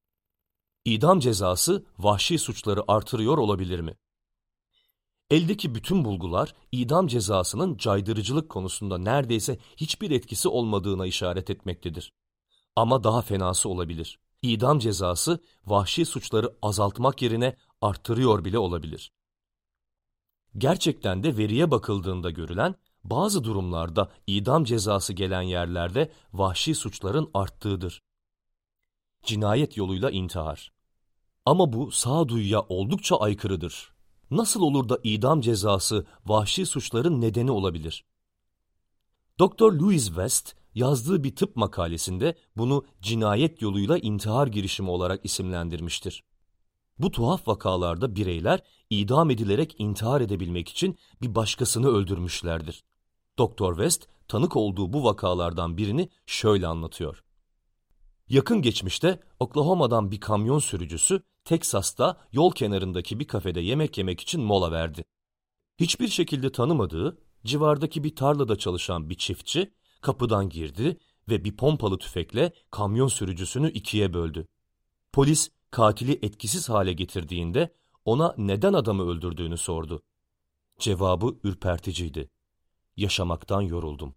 İdam cezası vahşi suçları artırıyor olabilir mi? Eldeki bütün bulgular idam cezasının caydırıcılık konusunda neredeyse hiçbir etkisi olmadığına işaret etmektedir. Ama daha fenası olabilir. İdam cezası vahşi suçları azaltmak yerine artırıyor bile olabilir. Gerçekten de veriye bakıldığında görülen, bazı durumlarda idam cezası gelen yerlerde vahşi suçların arttığıdır. Cinayet yoluyla intihar. Ama bu sağduyuya oldukça aykırıdır. Nasıl olur da idam cezası vahşi suçların nedeni olabilir? Doktor Louis West yazdığı bir tıp makalesinde bunu cinayet yoluyla intihar girişimi olarak isimlendirmiştir. Bu tuhaf vakalarda bireyler idam edilerek intihar edebilmek için bir başkasını öldürmüşlerdir. Doktor West tanık olduğu bu vakalardan birini şöyle anlatıyor. Yakın geçmişte Oklahoma'dan bir kamyon sürücüsü Teksas'ta yol kenarındaki bir kafede yemek yemek için mola verdi. Hiçbir şekilde tanımadığı, civardaki bir tarlada çalışan bir çiftçi kapıdan girdi ve bir pompalı tüfekle kamyon sürücüsünü ikiye böldü. Polis katili etkisiz hale getirdiğinde ona neden adamı öldürdüğünü sordu. Cevabı ürperticiydi. Yaşamaktan yoruldum.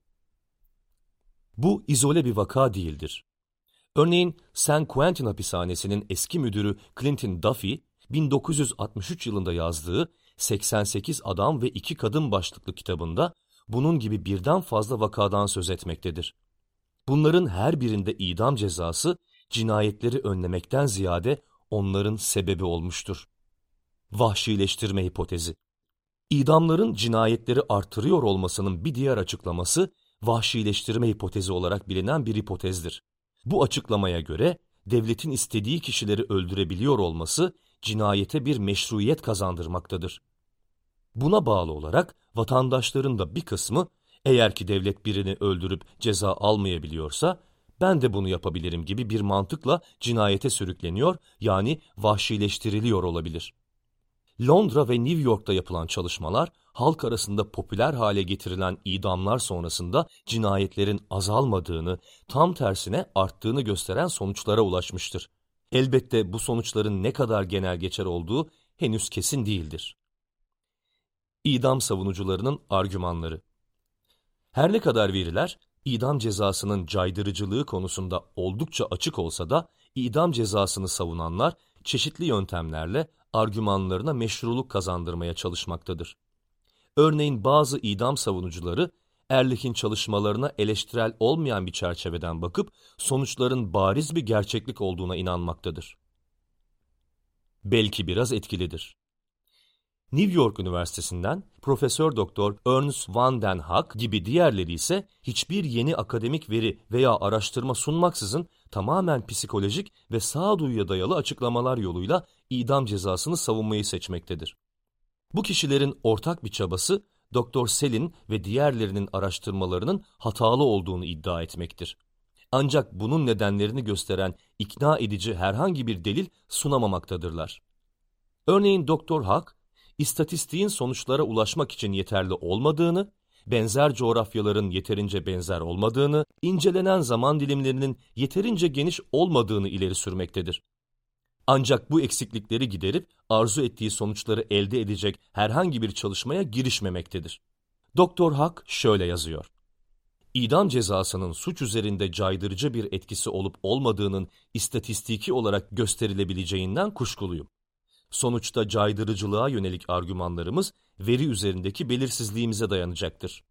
Bu izole bir vaka değildir. Örneğin San Quentin hapishanesinin eski müdürü Clinton Duffy, bin dokuz yüz altmış üç yılında yazdığı seksen sekiz Adam ve iki Kadın başlıklı kitabında bunun gibi birden fazla vakadan söz etmektedir. Bunların her birinde idam cezası cinayetleri önlemekten ziyade onların sebebi olmuştur. Vahşileştirme hipotezi. İdamların cinayetleri artırıyor olmasının bir diğer açıklaması vahşileştirme hipotezi olarak bilinen bir hipotezdir. Bu açıklamaya göre devletin istediği kişileri öldürebiliyor olması cinayete bir meşruiyet kazandırmaktadır. Buna bağlı olarak vatandaşların da bir kısmı eğer ki devlet birini öldürüp ceza almayabiliyorsa ben de bunu yapabilirim gibi bir mantıkla cinayete sürükleniyor, yani vahşileştiriliyor olabilir. Londra ve New York'ta yapılan çalışmalar halk arasında popüler hale getirilen idamlar sonrasında cinayetlerin azalmadığını, tam tersine arttığını gösteren sonuçlara ulaşmıştır. Elbette bu sonuçların ne kadar genel geçer olduğu henüz kesin değildir. İdam savunucularının argümanları. Her ne kadar veriler, idam cezasının caydırıcılığı konusunda oldukça açık olsa da, idam cezasını savunanlar çeşitli yöntemlerle argümanlarına meşruluk kazandırmaya çalışmaktadır. Örneğin bazı idam savunucuları, Ehrlich'in çalışmalarına eleştirel olmayan bir çerçeveden bakıp, sonuçların bariz bir gerçeklik olduğuna inanmaktadır. Belki biraz etkilidir. New York Üniversitesi'nden Profesör Doktor Ernst van den Haag gibi diğerleri ise hiçbir yeni akademik veri veya araştırma sunmaksızın tamamen psikolojik ve sağduyuya dayalı açıklamalar yoluyla idam cezasını savunmayı seçmektedir. Bu kişilerin ortak bir çabası, Doktor Selin ve diğerlerinin araştırmalarının hatalı olduğunu iddia etmektir. Ancak bunun nedenlerini gösteren ikna edici herhangi bir delil sunamamaktadırlar. Örneğin Doktor Haag, İstatistiğin sonuçlara ulaşmak için yeterli olmadığını, benzer coğrafyaların yeterince benzer olmadığını, incelenen zaman dilimlerinin yeterince geniş olmadığını ileri sürmektedir. Ancak bu eksiklikleri giderip arzu ettiği sonuçları elde edecek herhangi bir çalışmaya girişmemektedir. Doktor Haag şöyle yazıyor: İdam cezasının suç üzerinde caydırıcı bir etkisi olup olmadığının istatistiki olarak gösterilebileceğinden kuşkuluyum. Sonuçta caydırıcılığa yönelik argümanlarımız veri üzerindeki belirsizliğimize dayanacaktır.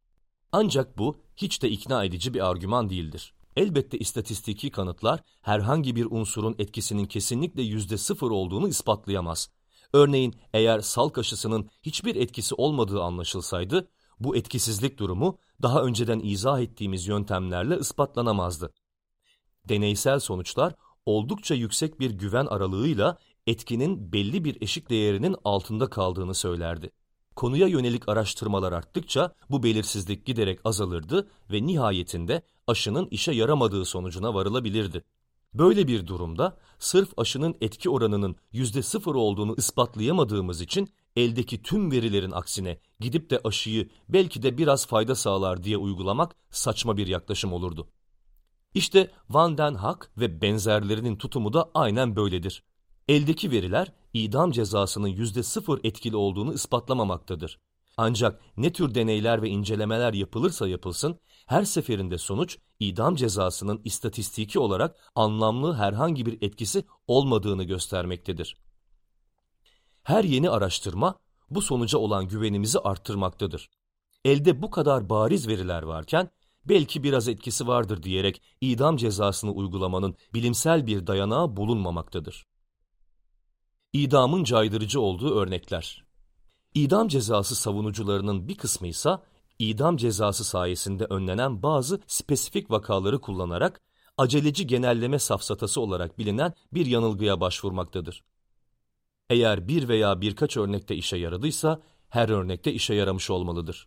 Ancak bu hiç de ikna edici bir argüman değildir. Elbette istatistiki kanıtlar herhangi bir unsurun etkisinin kesinlikle yüzde sıfır olduğunu ispatlayamaz. Örneğin eğer salk aşısının hiçbir etkisi olmadığı anlaşılsaydı, bu etkisizlik durumu daha önceden izah ettiğimiz yöntemlerle ispatlanamazdı. Deneysel sonuçlar oldukça yüksek bir güven aralığıyla etkinin belli bir eşik değerinin altında kaldığını söylerdi. Konuya yönelik araştırmalar arttıkça bu belirsizlik giderek azalırdı ve nihayetinde aşının işe yaramadığı sonucuna varılabilirdi. Böyle bir durumda sırf aşının etki oranının yüzde sıfır olduğunu ispatlayamadığımız için eldeki tüm verilerin aksine gidip de aşıyı belki de biraz fayda sağlar diye uygulamak saçma bir yaklaşım olurdu. İşte Van den Haag ve benzerlerinin tutumu da aynen böyledir. Eldeki veriler idam cezasının yüzde sıfır etkili olduğunu ispatlamamaktadır. Ancak ne tür deneyler ve incelemeler yapılırsa yapılsın, her seferinde sonuç idam cezasının istatistiki olarak anlamlı herhangi bir etkisi olmadığını göstermektedir. Her yeni araştırma bu sonuca olan güvenimizi arttırmaktadır. Elde bu kadar bariz veriler varken, belki biraz etkisi vardır diyerek idam cezasını uygulamanın bilimsel bir dayanağı bulunmamaktadır. İdamın caydırıcı olduğu örnekler. İdam cezası savunucularının bir kısmı ise idam cezası sayesinde önlenen bazı spesifik vakaları kullanarak aceleci genelleme safsatası olarak bilinen bir yanılgıya başvurmaktadır. Eğer bir veya birkaç örnekte işe yaradıysa her örnekte işe yaramış olmalıdır.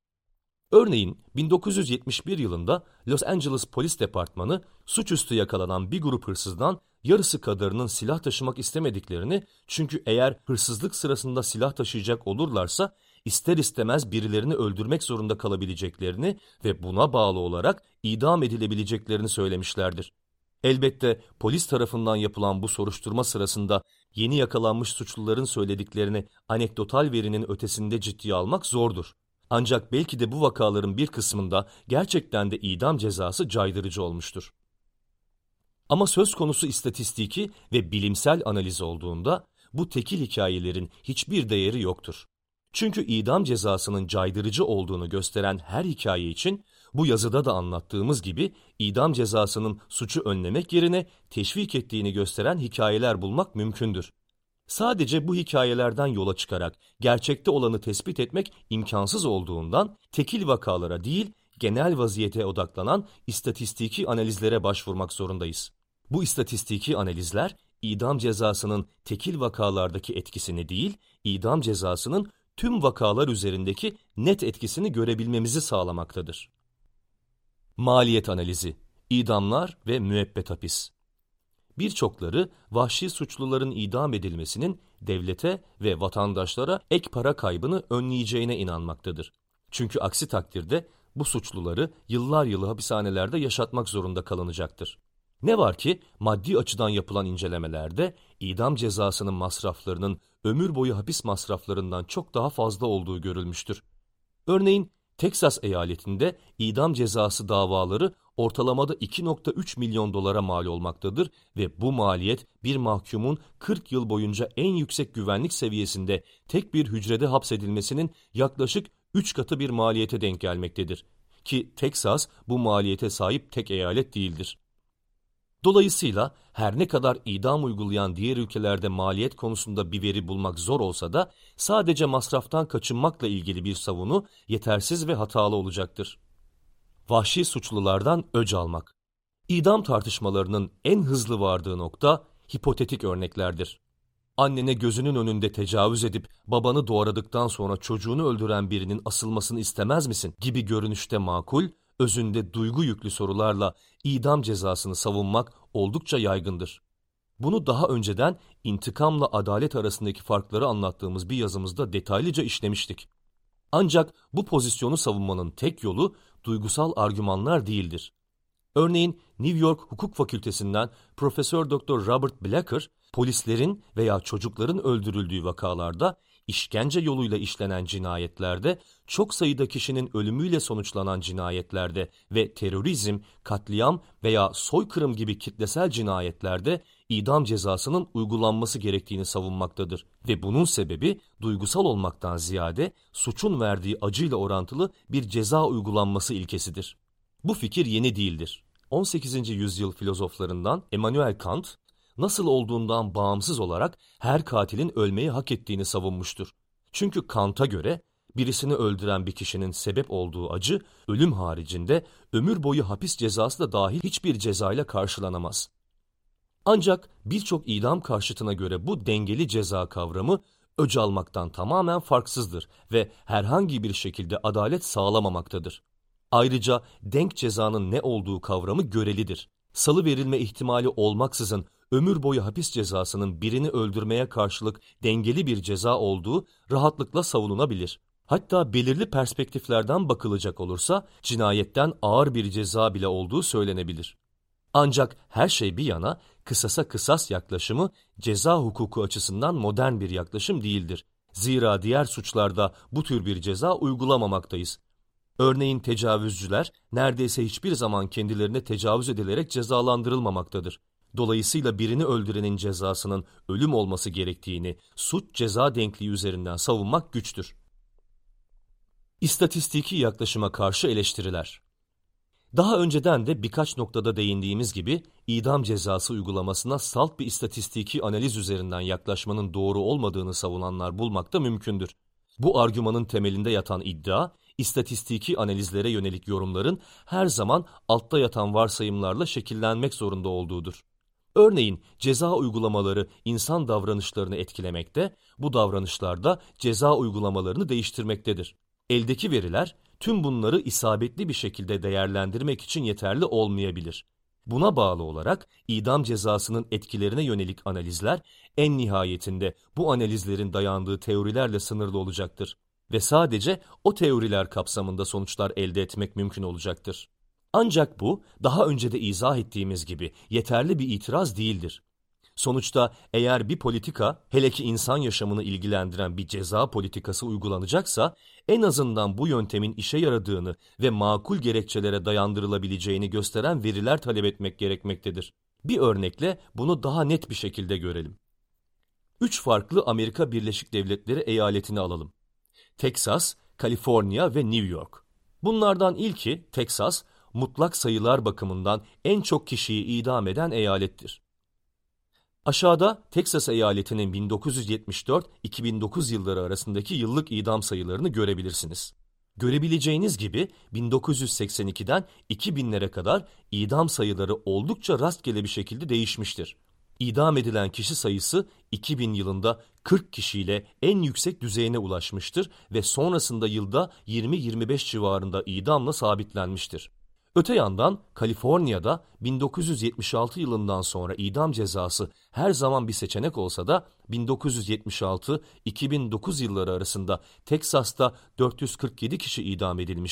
Örneğin bin dokuz yüz yetmiş bir yılında Los Angeles Polis Departmanı suçüstü yakalanan bir grup hırsızdan yarısı kadarının silah taşımak istemediklerini, çünkü eğer hırsızlık sırasında silah taşıyacak olurlarsa ister istemez birilerini öldürmek zorunda kalabileceklerini ve buna bağlı olarak idam edilebileceklerini söylemişlerdir. Elbette polis tarafından yapılan bu soruşturma sırasında yeni yakalanmış suçluların söylediklerini anekdotal verinin ötesinde ciddiye almak zordur. Ancak belki de bu vakaların bir kısmında gerçekten de idam cezası caydırıcı olmuştur. Ama söz konusu istatistiki ve bilimsel analiz olduğunda bu tekil hikayelerin hiçbir değeri yoktur. Çünkü idam cezasının caydırıcı olduğunu gösteren her hikaye için bu yazıda da anlattığımız gibi idam cezasının suçu önlemek yerine teşvik ettiğini gösteren hikayeler bulmak mümkündür. Sadece bu hikayelerden yola çıkarak gerçekte olanı tespit etmek imkansız olduğundan tekil vakalara değil, genel vaziyete odaklanan istatistiki analizlere başvurmak zorundayız. Bu istatistiki analizler idam cezasının tekil vakalardaki etkisini değil, idam cezasının tüm vakalar üzerindeki net etkisini görebilmemizi sağlamaktadır. Maliyet analizi, idamlar ve müebbet hapis. Birçokları vahşi suçluların idam edilmesinin devlete ve vatandaşlara ek para kaybını önleyeceğine inanmaktadır. Çünkü aksi takdirde bu suçluları yıllar yılı hapishanelerde yaşatmak zorunda kalınacaktır. Ne var ki maddi açıdan yapılan incelemelerde idam cezasının masraflarının ömür boyu hapis masraflarından çok daha fazla olduğu görülmüştür. Örneğin Teksas eyaletinde idam cezası davaları ortalamada iki nokta üç milyon dolara mal olmaktadır ve bu maliyet bir mahkumun kırk yıl boyunca en yüksek güvenlik seviyesinde tek bir hücrede hapsedilmesinin yaklaşık üç katı bir maliyete denk gelmektedir. Ki Teksas bu maliyete sahip tek eyalet değildir. Dolayısıyla her ne kadar idam uygulayan diğer ülkelerde maliyet konusunda bir veri bulmak zor olsa da sadece masraftan kaçınmakla ilgili bir savunu yetersiz ve hatalı olacaktır. Vahşi suçlulardan öc almak. İdam tartışmalarının en hızlı vardığı nokta hipotetik örneklerdir. Annene gözünün önünde tecavüz edip babanı doğradıktan sonra çocuğunu öldüren birinin asılmasını istemez misin gibi görünüşte makul, özünde duygu yüklü sorularla idam cezasını savunmak oldukça yaygındır. Bunu daha önceden intikamla adalet arasındaki farkları anlattığımız bir yazımızda detaylıca işlemiştik. Ancak bu pozisyonu savunmanın tek yolu duygusal argümanlar değildir. Örneğin New York Hukuk Fakültesinden Profesör Doktor Robert Blacker, polislerin veya çocukların öldürüldüğü vakalarda, işkence yoluyla işlenen cinayetlerde, çok sayıda kişinin ölümüyle sonuçlanan cinayetlerde ve terörizm, katliam veya soykırım gibi kitlesel cinayetlerde idam cezasının uygulanması gerektiğini savunmaktadır. Ve bunun sebebi duygusal olmaktan ziyade suçun verdiği acıyla orantılı bir ceza uygulanması ilkesidir. Bu fikir yeni değildir. on sekizinci yüzyıl filozoflarından Immanuel Kant, nasıl olduğundan bağımsız olarak her katilin ölmeyi hak ettiğini savunmuştur. Çünkü Kant'a göre birisini öldüren bir kişinin sebep olduğu acı, ölüm haricinde ömür boyu hapis cezası da dahil hiçbir cezayla karşılanamaz. Ancak birçok idam karşıtına göre bu dengeli ceza kavramı öc almaktan tamamen farksızdır ve herhangi bir şekilde adalet sağlamamaktadır. Ayrıca denk cezanın ne olduğu kavramı görelidir. Salı verilme ihtimali olmaksızın ömür boyu hapis cezasının birini öldürmeye karşılık dengeli bir ceza olduğu rahatlıkla savunulabilir. Hatta belirli perspektiflerden bakılacak olursa cinayetten ağır bir ceza bile olduğu söylenebilir. Ancak her şey bir yana kısasa kısas yaklaşımı ceza hukuku açısından modern bir yaklaşım değildir. Zira diğer suçlarda bu tür bir ceza uygulamamaktayız. Örneğin tecavüzcüler neredeyse hiçbir zaman kendilerine tecavüz edilerek cezalandırılmamaktadır. Dolayısıyla birini öldürenin cezasının ölüm olması gerektiğini suç ceza denkliği üzerinden savunmak güçtür. İstatistiki yaklaşıma karşı eleştiriler. Daha önceden de birkaç noktada değindiğimiz gibi idam cezası uygulamasına salt bir istatistiki analiz üzerinden yaklaşmanın doğru olmadığını savunanlar bulmak da mümkündür. Bu argümanın temelinde yatan iddia, istatistiki analizlere yönelik yorumların her zaman altta yatan varsayımlarla şekillenmek zorunda olduğudur. Örneğin ceza uygulamaları insan davranışlarını etkilemekte, bu davranışlar da ceza uygulamalarını değiştirmektedir. Eldeki veriler tüm bunları isabetli bir şekilde değerlendirmek için yeterli olmayabilir. Buna bağlı olarak idam cezasının etkilerine yönelik analizler en nihayetinde bu analizlerin dayandığı teorilerle sınırlı olacaktır ve sadece o teoriler kapsamında sonuçlar elde etmek mümkün olacaktır. Ancak bu daha önce de izah ettiğimiz gibi yeterli bir itiraz değildir. Sonuçta eğer bir politika, hele ki insan yaşamını ilgilendiren bir ceza politikası uygulanacaksa, en azından bu yöntemin işe yaradığını ve makul gerekçelere dayandırılabileceğini gösteren veriler talep etmek gerekmektedir. Bir örnekle bunu daha net bir şekilde görelim. Üç farklı Amerika Birleşik Devletleri eyaletini alalım. Teksas, Kaliforniya ve New York. Bunlardan ilki, Teksas, mutlak sayılar bakımından en çok kişiyi idam eden eyalettir. Aşağıda Teksas eyaletinin bin dokuz yüz yetmiş dört iki bin dokuz yılları arasındaki yıllık idam sayılarını görebilirsiniz. Görebileceğiniz gibi bin dokuz yüz seksen ikiden iki binlere kadar idam sayıları oldukça rastgele bir şekilde değişmiştir. İdam edilen kişi sayısı iki bin yılında kırk kişiyle en yüksek düzeyine ulaşmıştır ve sonrasında yılda yirmi yirmi beş civarında idamla sabitlenmiştir. Öte yandan Kaliforniya'da bin dokuz yüz yetmiş altı yılından sonra idam cezası her zaman bir seçenek olsa da bin dokuz yüz yetmiş altı iki bin dokuz yılları arasında Teksas'ta dört yüz kırk yedi kişi idam edilmişken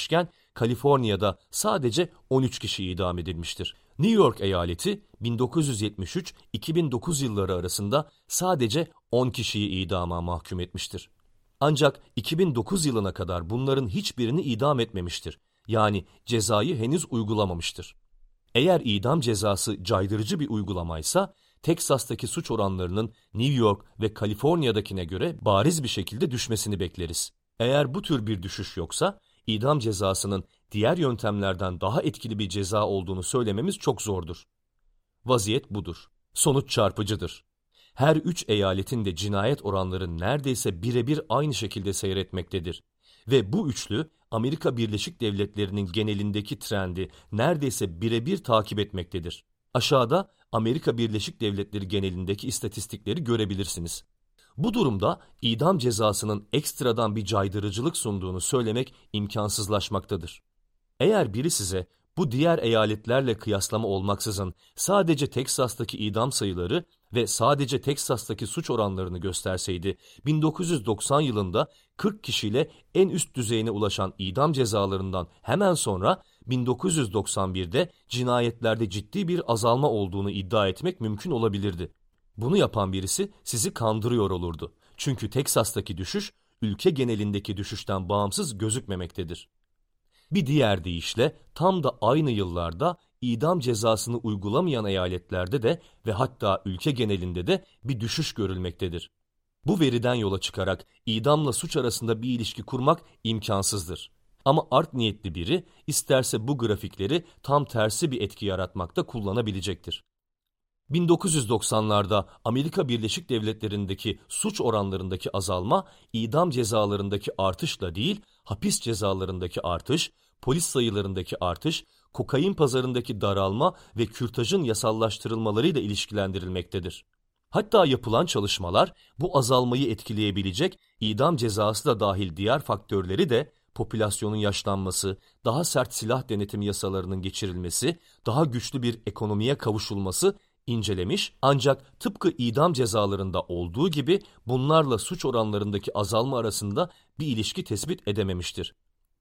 Kaliforniya'da sadece on üç kişi idam edilmiştir. New York eyaleti bin dokuz yüz yetmiş üç iki bin dokuz yılları arasında sadece on kişiyi idama mahkum etmiştir. Ancak iki bin dokuz yılına kadar bunların hiçbirini idam etmemiştir. Yani cezayı henüz uygulamamıştır. Eğer idam cezası caydırıcı bir uygulamaysa, Teksas'taki suç oranlarının New York ve Kaliforniya'dakine göre bariz bir şekilde düşmesini bekleriz. Eğer bu tür bir düşüş yoksa, idam cezasının diğer yöntemlerden daha etkili bir ceza olduğunu söylememiz çok zordur. Vaziyet budur. Sonuç çarpıcıdır. Her üç eyaletin de cinayet oranları neredeyse birebir aynı şekilde seyretmektedir. Ve bu üçlü, Amerika Birleşik Devletleri'nin genelindeki trendi neredeyse birebir takip etmektedir. Aşağıda Amerika Birleşik Devletleri genelindeki istatistikleri görebilirsiniz. Bu durumda idam cezasının ekstradan bir caydırıcılık sunduğunu söylemek imkansızlaşmaktadır. Eğer biri size bu diğer eyaletlerle kıyaslama olmaksızın sadece Teksas'taki idam sayıları ve sadece Teksas'taki suç oranlarını gösterseydi, bin dokuz yüz doksan yılında kırk kişiyle en üst düzeyine ulaşan idam cezalarından hemen sonra bin dokuz yüz doksan birde cinayetlerde ciddi bir azalma olduğunu iddia etmek mümkün olabilirdi. Bunu yapan birisi sizi kandırıyor olurdu. Çünkü Teksas'taki düşüş ülke genelindeki düşüşten bağımsız gözükmemektedir. Bir diğer deyişle tam da aynı yıllarda idam cezasını uygulamayan eyaletlerde de ve hatta ülke genelinde de bir düşüş görülmektedir. Bu veriden yola çıkarak idamla suç arasında bir ilişki kurmak imkansızdır. Ama art niyetli biri isterse bu grafikleri tam tersi bir etki yaratmakta kullanabilecektir. bin dokuz yüz doksanlarda Amerika Birleşik Devletleri'ndeki suç oranlarındaki azalma, idam cezalarındaki artışla değil, hapis cezalarındaki artış, polis sayılarındaki artış, kokain pazarındaki daralma ve kürtajın yasallaştırılmalarıyla ilişkilendirilmektedir. Hatta yapılan çalışmalar bu azalmayı etkileyebilecek idam cezası da dahil diğer faktörleri de popülasyonun yaşlanması, daha sert silah denetimi yasalarının geçirilmesi, daha güçlü bir ekonomiye kavuşulması incelemiş, ancak tıpkı idam cezalarında olduğu gibi bunlarla suç oranlarındaki azalma arasında bir ilişki tespit edememiştir.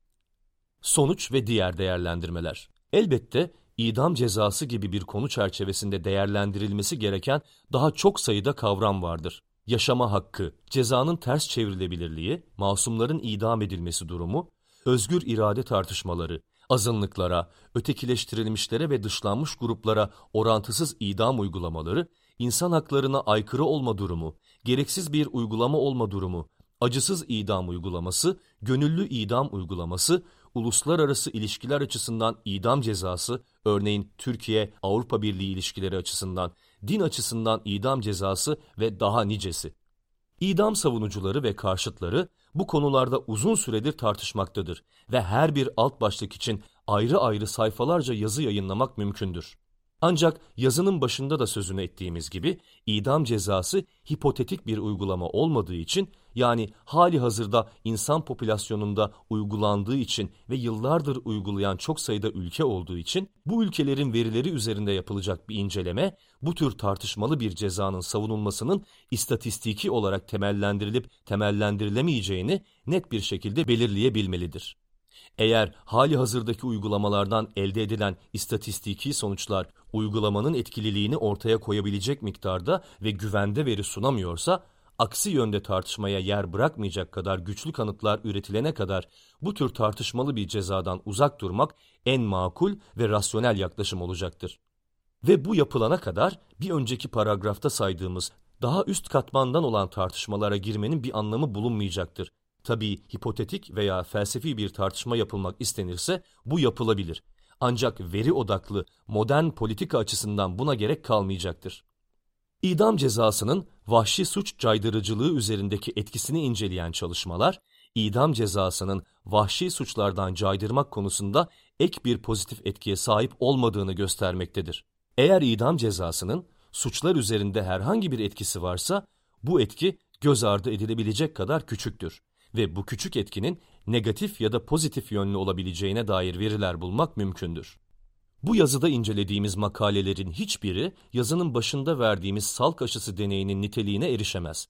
Sonuç ve diğer değerlendirmeler. Elbette idam cezası gibi bir konu çerçevesinde değerlendirilmesi gereken daha çok sayıda kavram vardır. Yaşama hakkı, cezanın ters çevrilebilirliği, masumların idam edilmesi durumu, özgür irade tartışmaları, azınlıklara, ötekileştirilmişlere ve dışlanmış gruplara orantısız idam uygulamaları, insan haklarına aykırı olma durumu, gereksiz bir uygulama olma durumu, acısız idam uygulaması, gönüllü idam uygulaması, uluslararası ilişkiler açısından idam cezası, örneğin Türkiye-Avrupa Birliği ilişkileri açısından, din açısından idam cezası ve daha nicesi. İdam savunucuları ve karşıtları bu konularda uzun süredir tartışmaktadır ve her bir alt başlık için ayrı ayrı sayfalarca yazı yayınlamak mümkündür. Ancak yazının başında da sözünü ettiğimiz gibi idam cezası hipotetik bir uygulama olmadığı için, yani hali hazırda insan popülasyonunda uygulandığı için ve yıllardır uygulayan çok sayıda ülke olduğu için bu ülkelerin verileri üzerinde yapılacak bir inceleme bu tür tartışmalı bir cezanın savunulmasının istatistiki olarak temellendirilip temellendirilemeyeceğini net bir şekilde belirleyebilmelidir. Eğer hali hazırdaki uygulamalardan elde edilen istatistiki sonuçlar uygulamanın etkililiğini ortaya koyabilecek miktarda ve güvende veri sunamıyorsa, aksi yönde tartışmaya yer bırakmayacak kadar güçlü kanıtlar üretilene kadar bu tür tartışmalı bir cezadan uzak durmak en makul ve rasyonel yaklaşım olacaktır. Ve bu yapılana kadar bir önceki paragrafta saydığımız daha üst katmandan olan tartışmalara girmenin bir anlamı bulunmayacaktır. Tabii hipotetik veya felsefi bir tartışma yapılmak istenirse bu yapılabilir. Ancak veri odaklı, modern politika açısından buna gerek kalmayacaktır. İdam cezasının vahşi suç caydırıcılığı üzerindeki etkisini inceleyen çalışmalar, idam cezasının vahşi suçlardan caydırmak konusunda ek bir pozitif etkiye sahip olmadığını göstermektedir. Eğer idam cezasının suçlar üzerinde herhangi bir etkisi varsa, bu etki göz ardı edilebilecek kadar küçüktür ve bu küçük etkinin negatif ya da pozitif yönlü olabileceğine dair veriler bulmak mümkündür. Bu yazıda incelediğimiz makalelerin hiçbiri yazının başında verdiğimiz salk aşısı deneyinin niteliğine erişemez.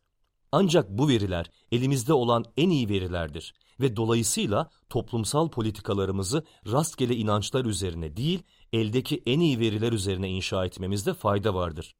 Ancak bu veriler elimizde olan en iyi verilerdir ve dolayısıyla toplumsal politikalarımızı rastgele inançlar üzerine değil, eldeki en iyi veriler üzerine inşa etmemizde fayda vardır.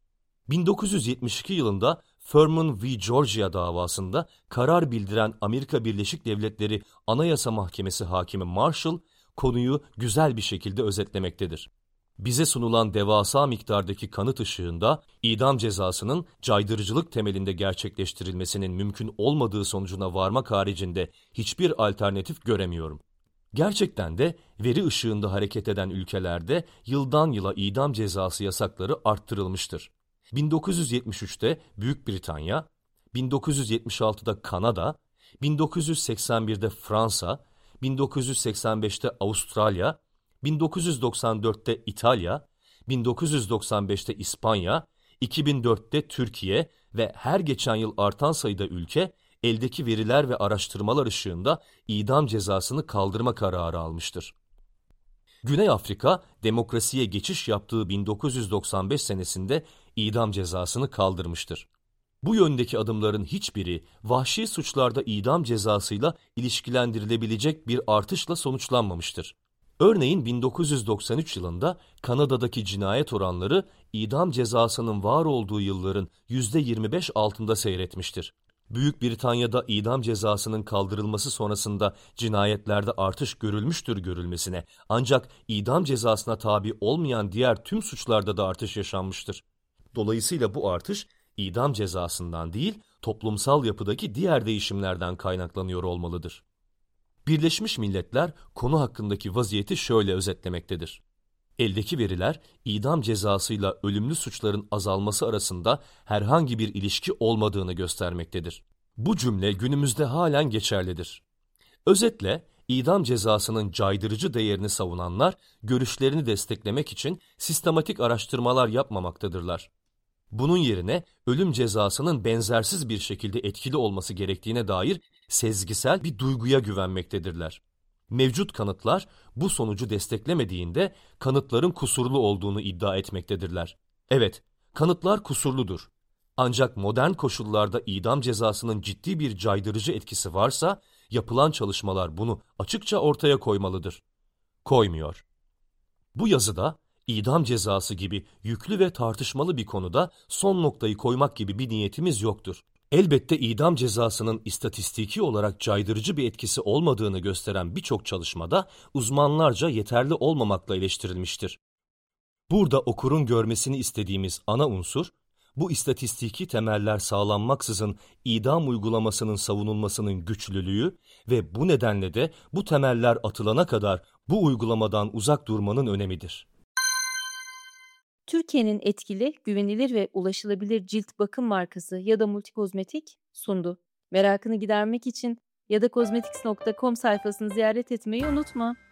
bin dokuz yüz yetmiş iki yılında Furman v. Georgia davasında karar bildiren Amerika Birleşik Devletleri Anayasa Mahkemesi Hakimi Marshall konuyu güzel bir şekilde özetlemektedir. Bize sunulan devasa miktardaki kanıt ışığında idam cezasının caydırıcılık temelinde gerçekleştirilmesinin mümkün olmadığı sonucuna varmak haricinde hiçbir alternatif göremiyorum. Gerçekten de veri ışığında hareket eden ülkelerde yıldan yıla idam cezası yasakları arttırılmıştır. bin dokuz yüz yetmiş üçte Büyük Britanya, bin dokuz yüz yetmiş altıda Kanada, bin dokuz yüz seksen birde Fransa, bin dokuz yüz seksen beşte Avustralya, bin dokuz yüz doksan dörtte İtalya, bin dokuz yüz doksan beşte İspanya, iki bin dörtte Türkiye ve her geçen yıl artan sayıda ülke eldeki veriler ve araştırmalar ışığında idam cezasını kaldırma kararı almıştır. Güney Afrika, demokrasiye geçiş yaptığı bin dokuz yüz doksan beş senesinde idam cezasını kaldırmıştır. Bu yöndeki adımların hiçbiri vahşi suçlarda idam cezasıyla ilişkilendirilebilecek bir artışla sonuçlanmamıştır. Örneğin bin dokuz yüz doksan üç yılında Kanada'daki cinayet oranları idam cezasının var olduğu yılların yüzde yirmi beş altında seyretmiştir. Büyük Britanya'da idam cezasının kaldırılması sonrasında cinayetlerde artış görülmüştür görülmesine, ancak idam cezasına tabi olmayan diğer tüm suçlarda da artış yaşanmıştır. Dolayısıyla bu artış idam cezasından değil, toplumsal yapıdaki diğer değişimlerden kaynaklanıyor olmalıdır. Birleşmiş Milletler konu hakkındaki vaziyeti şöyle özetlemektedir. Eldeki veriler idam cezasıyla ölümlü suçların azalması arasında herhangi bir ilişki olmadığını göstermektedir. Bu cümle günümüzde halen geçerlidir. Özetle, idam cezasının caydırıcı değerini savunanlar görüşlerini desteklemek için sistematik araştırmalar yapmamaktadırlar. Bunun yerine ölüm cezasının benzersiz bir şekilde etkili olması gerektiğine dair sezgisel bir duyguya güvenmektedirler. Mevcut kanıtlar bu sonucu desteklemediğinde kanıtların kusurlu olduğunu iddia etmektedirler. Evet, kanıtlar kusurludur. Ancak modern koşullarda idam cezasının ciddi bir caydırıcı etkisi varsa yapılan çalışmalar bunu açıkça ortaya koymalıdır. Koymuyor. Bu yazıda idam cezası gibi yüklü ve tartışmalı bir konuda son noktayı koymak gibi bir niyetimiz yoktur. Elbette idam cezasının istatistiki olarak caydırıcı bir etkisi olmadığını gösteren birçok çalışmada uzmanlarca yeterli olmamakla eleştirilmiştir. Burada okurun görmesini istediğimiz ana unsur, bu istatistiki temeller sağlanmaksızın idam uygulamasının savunulmasının güçlülüğü ve bu nedenle de bu temeller atılana kadar bu uygulamadan uzak durmanın önemidir.
Türkiye'nin etkili, güvenilir ve ulaşılabilir cilt bakım markası Yada Multikozmetik sundu. Merakını gidermek için yada kozmetiks nokta com sayfasını ziyaret etmeyi unutma.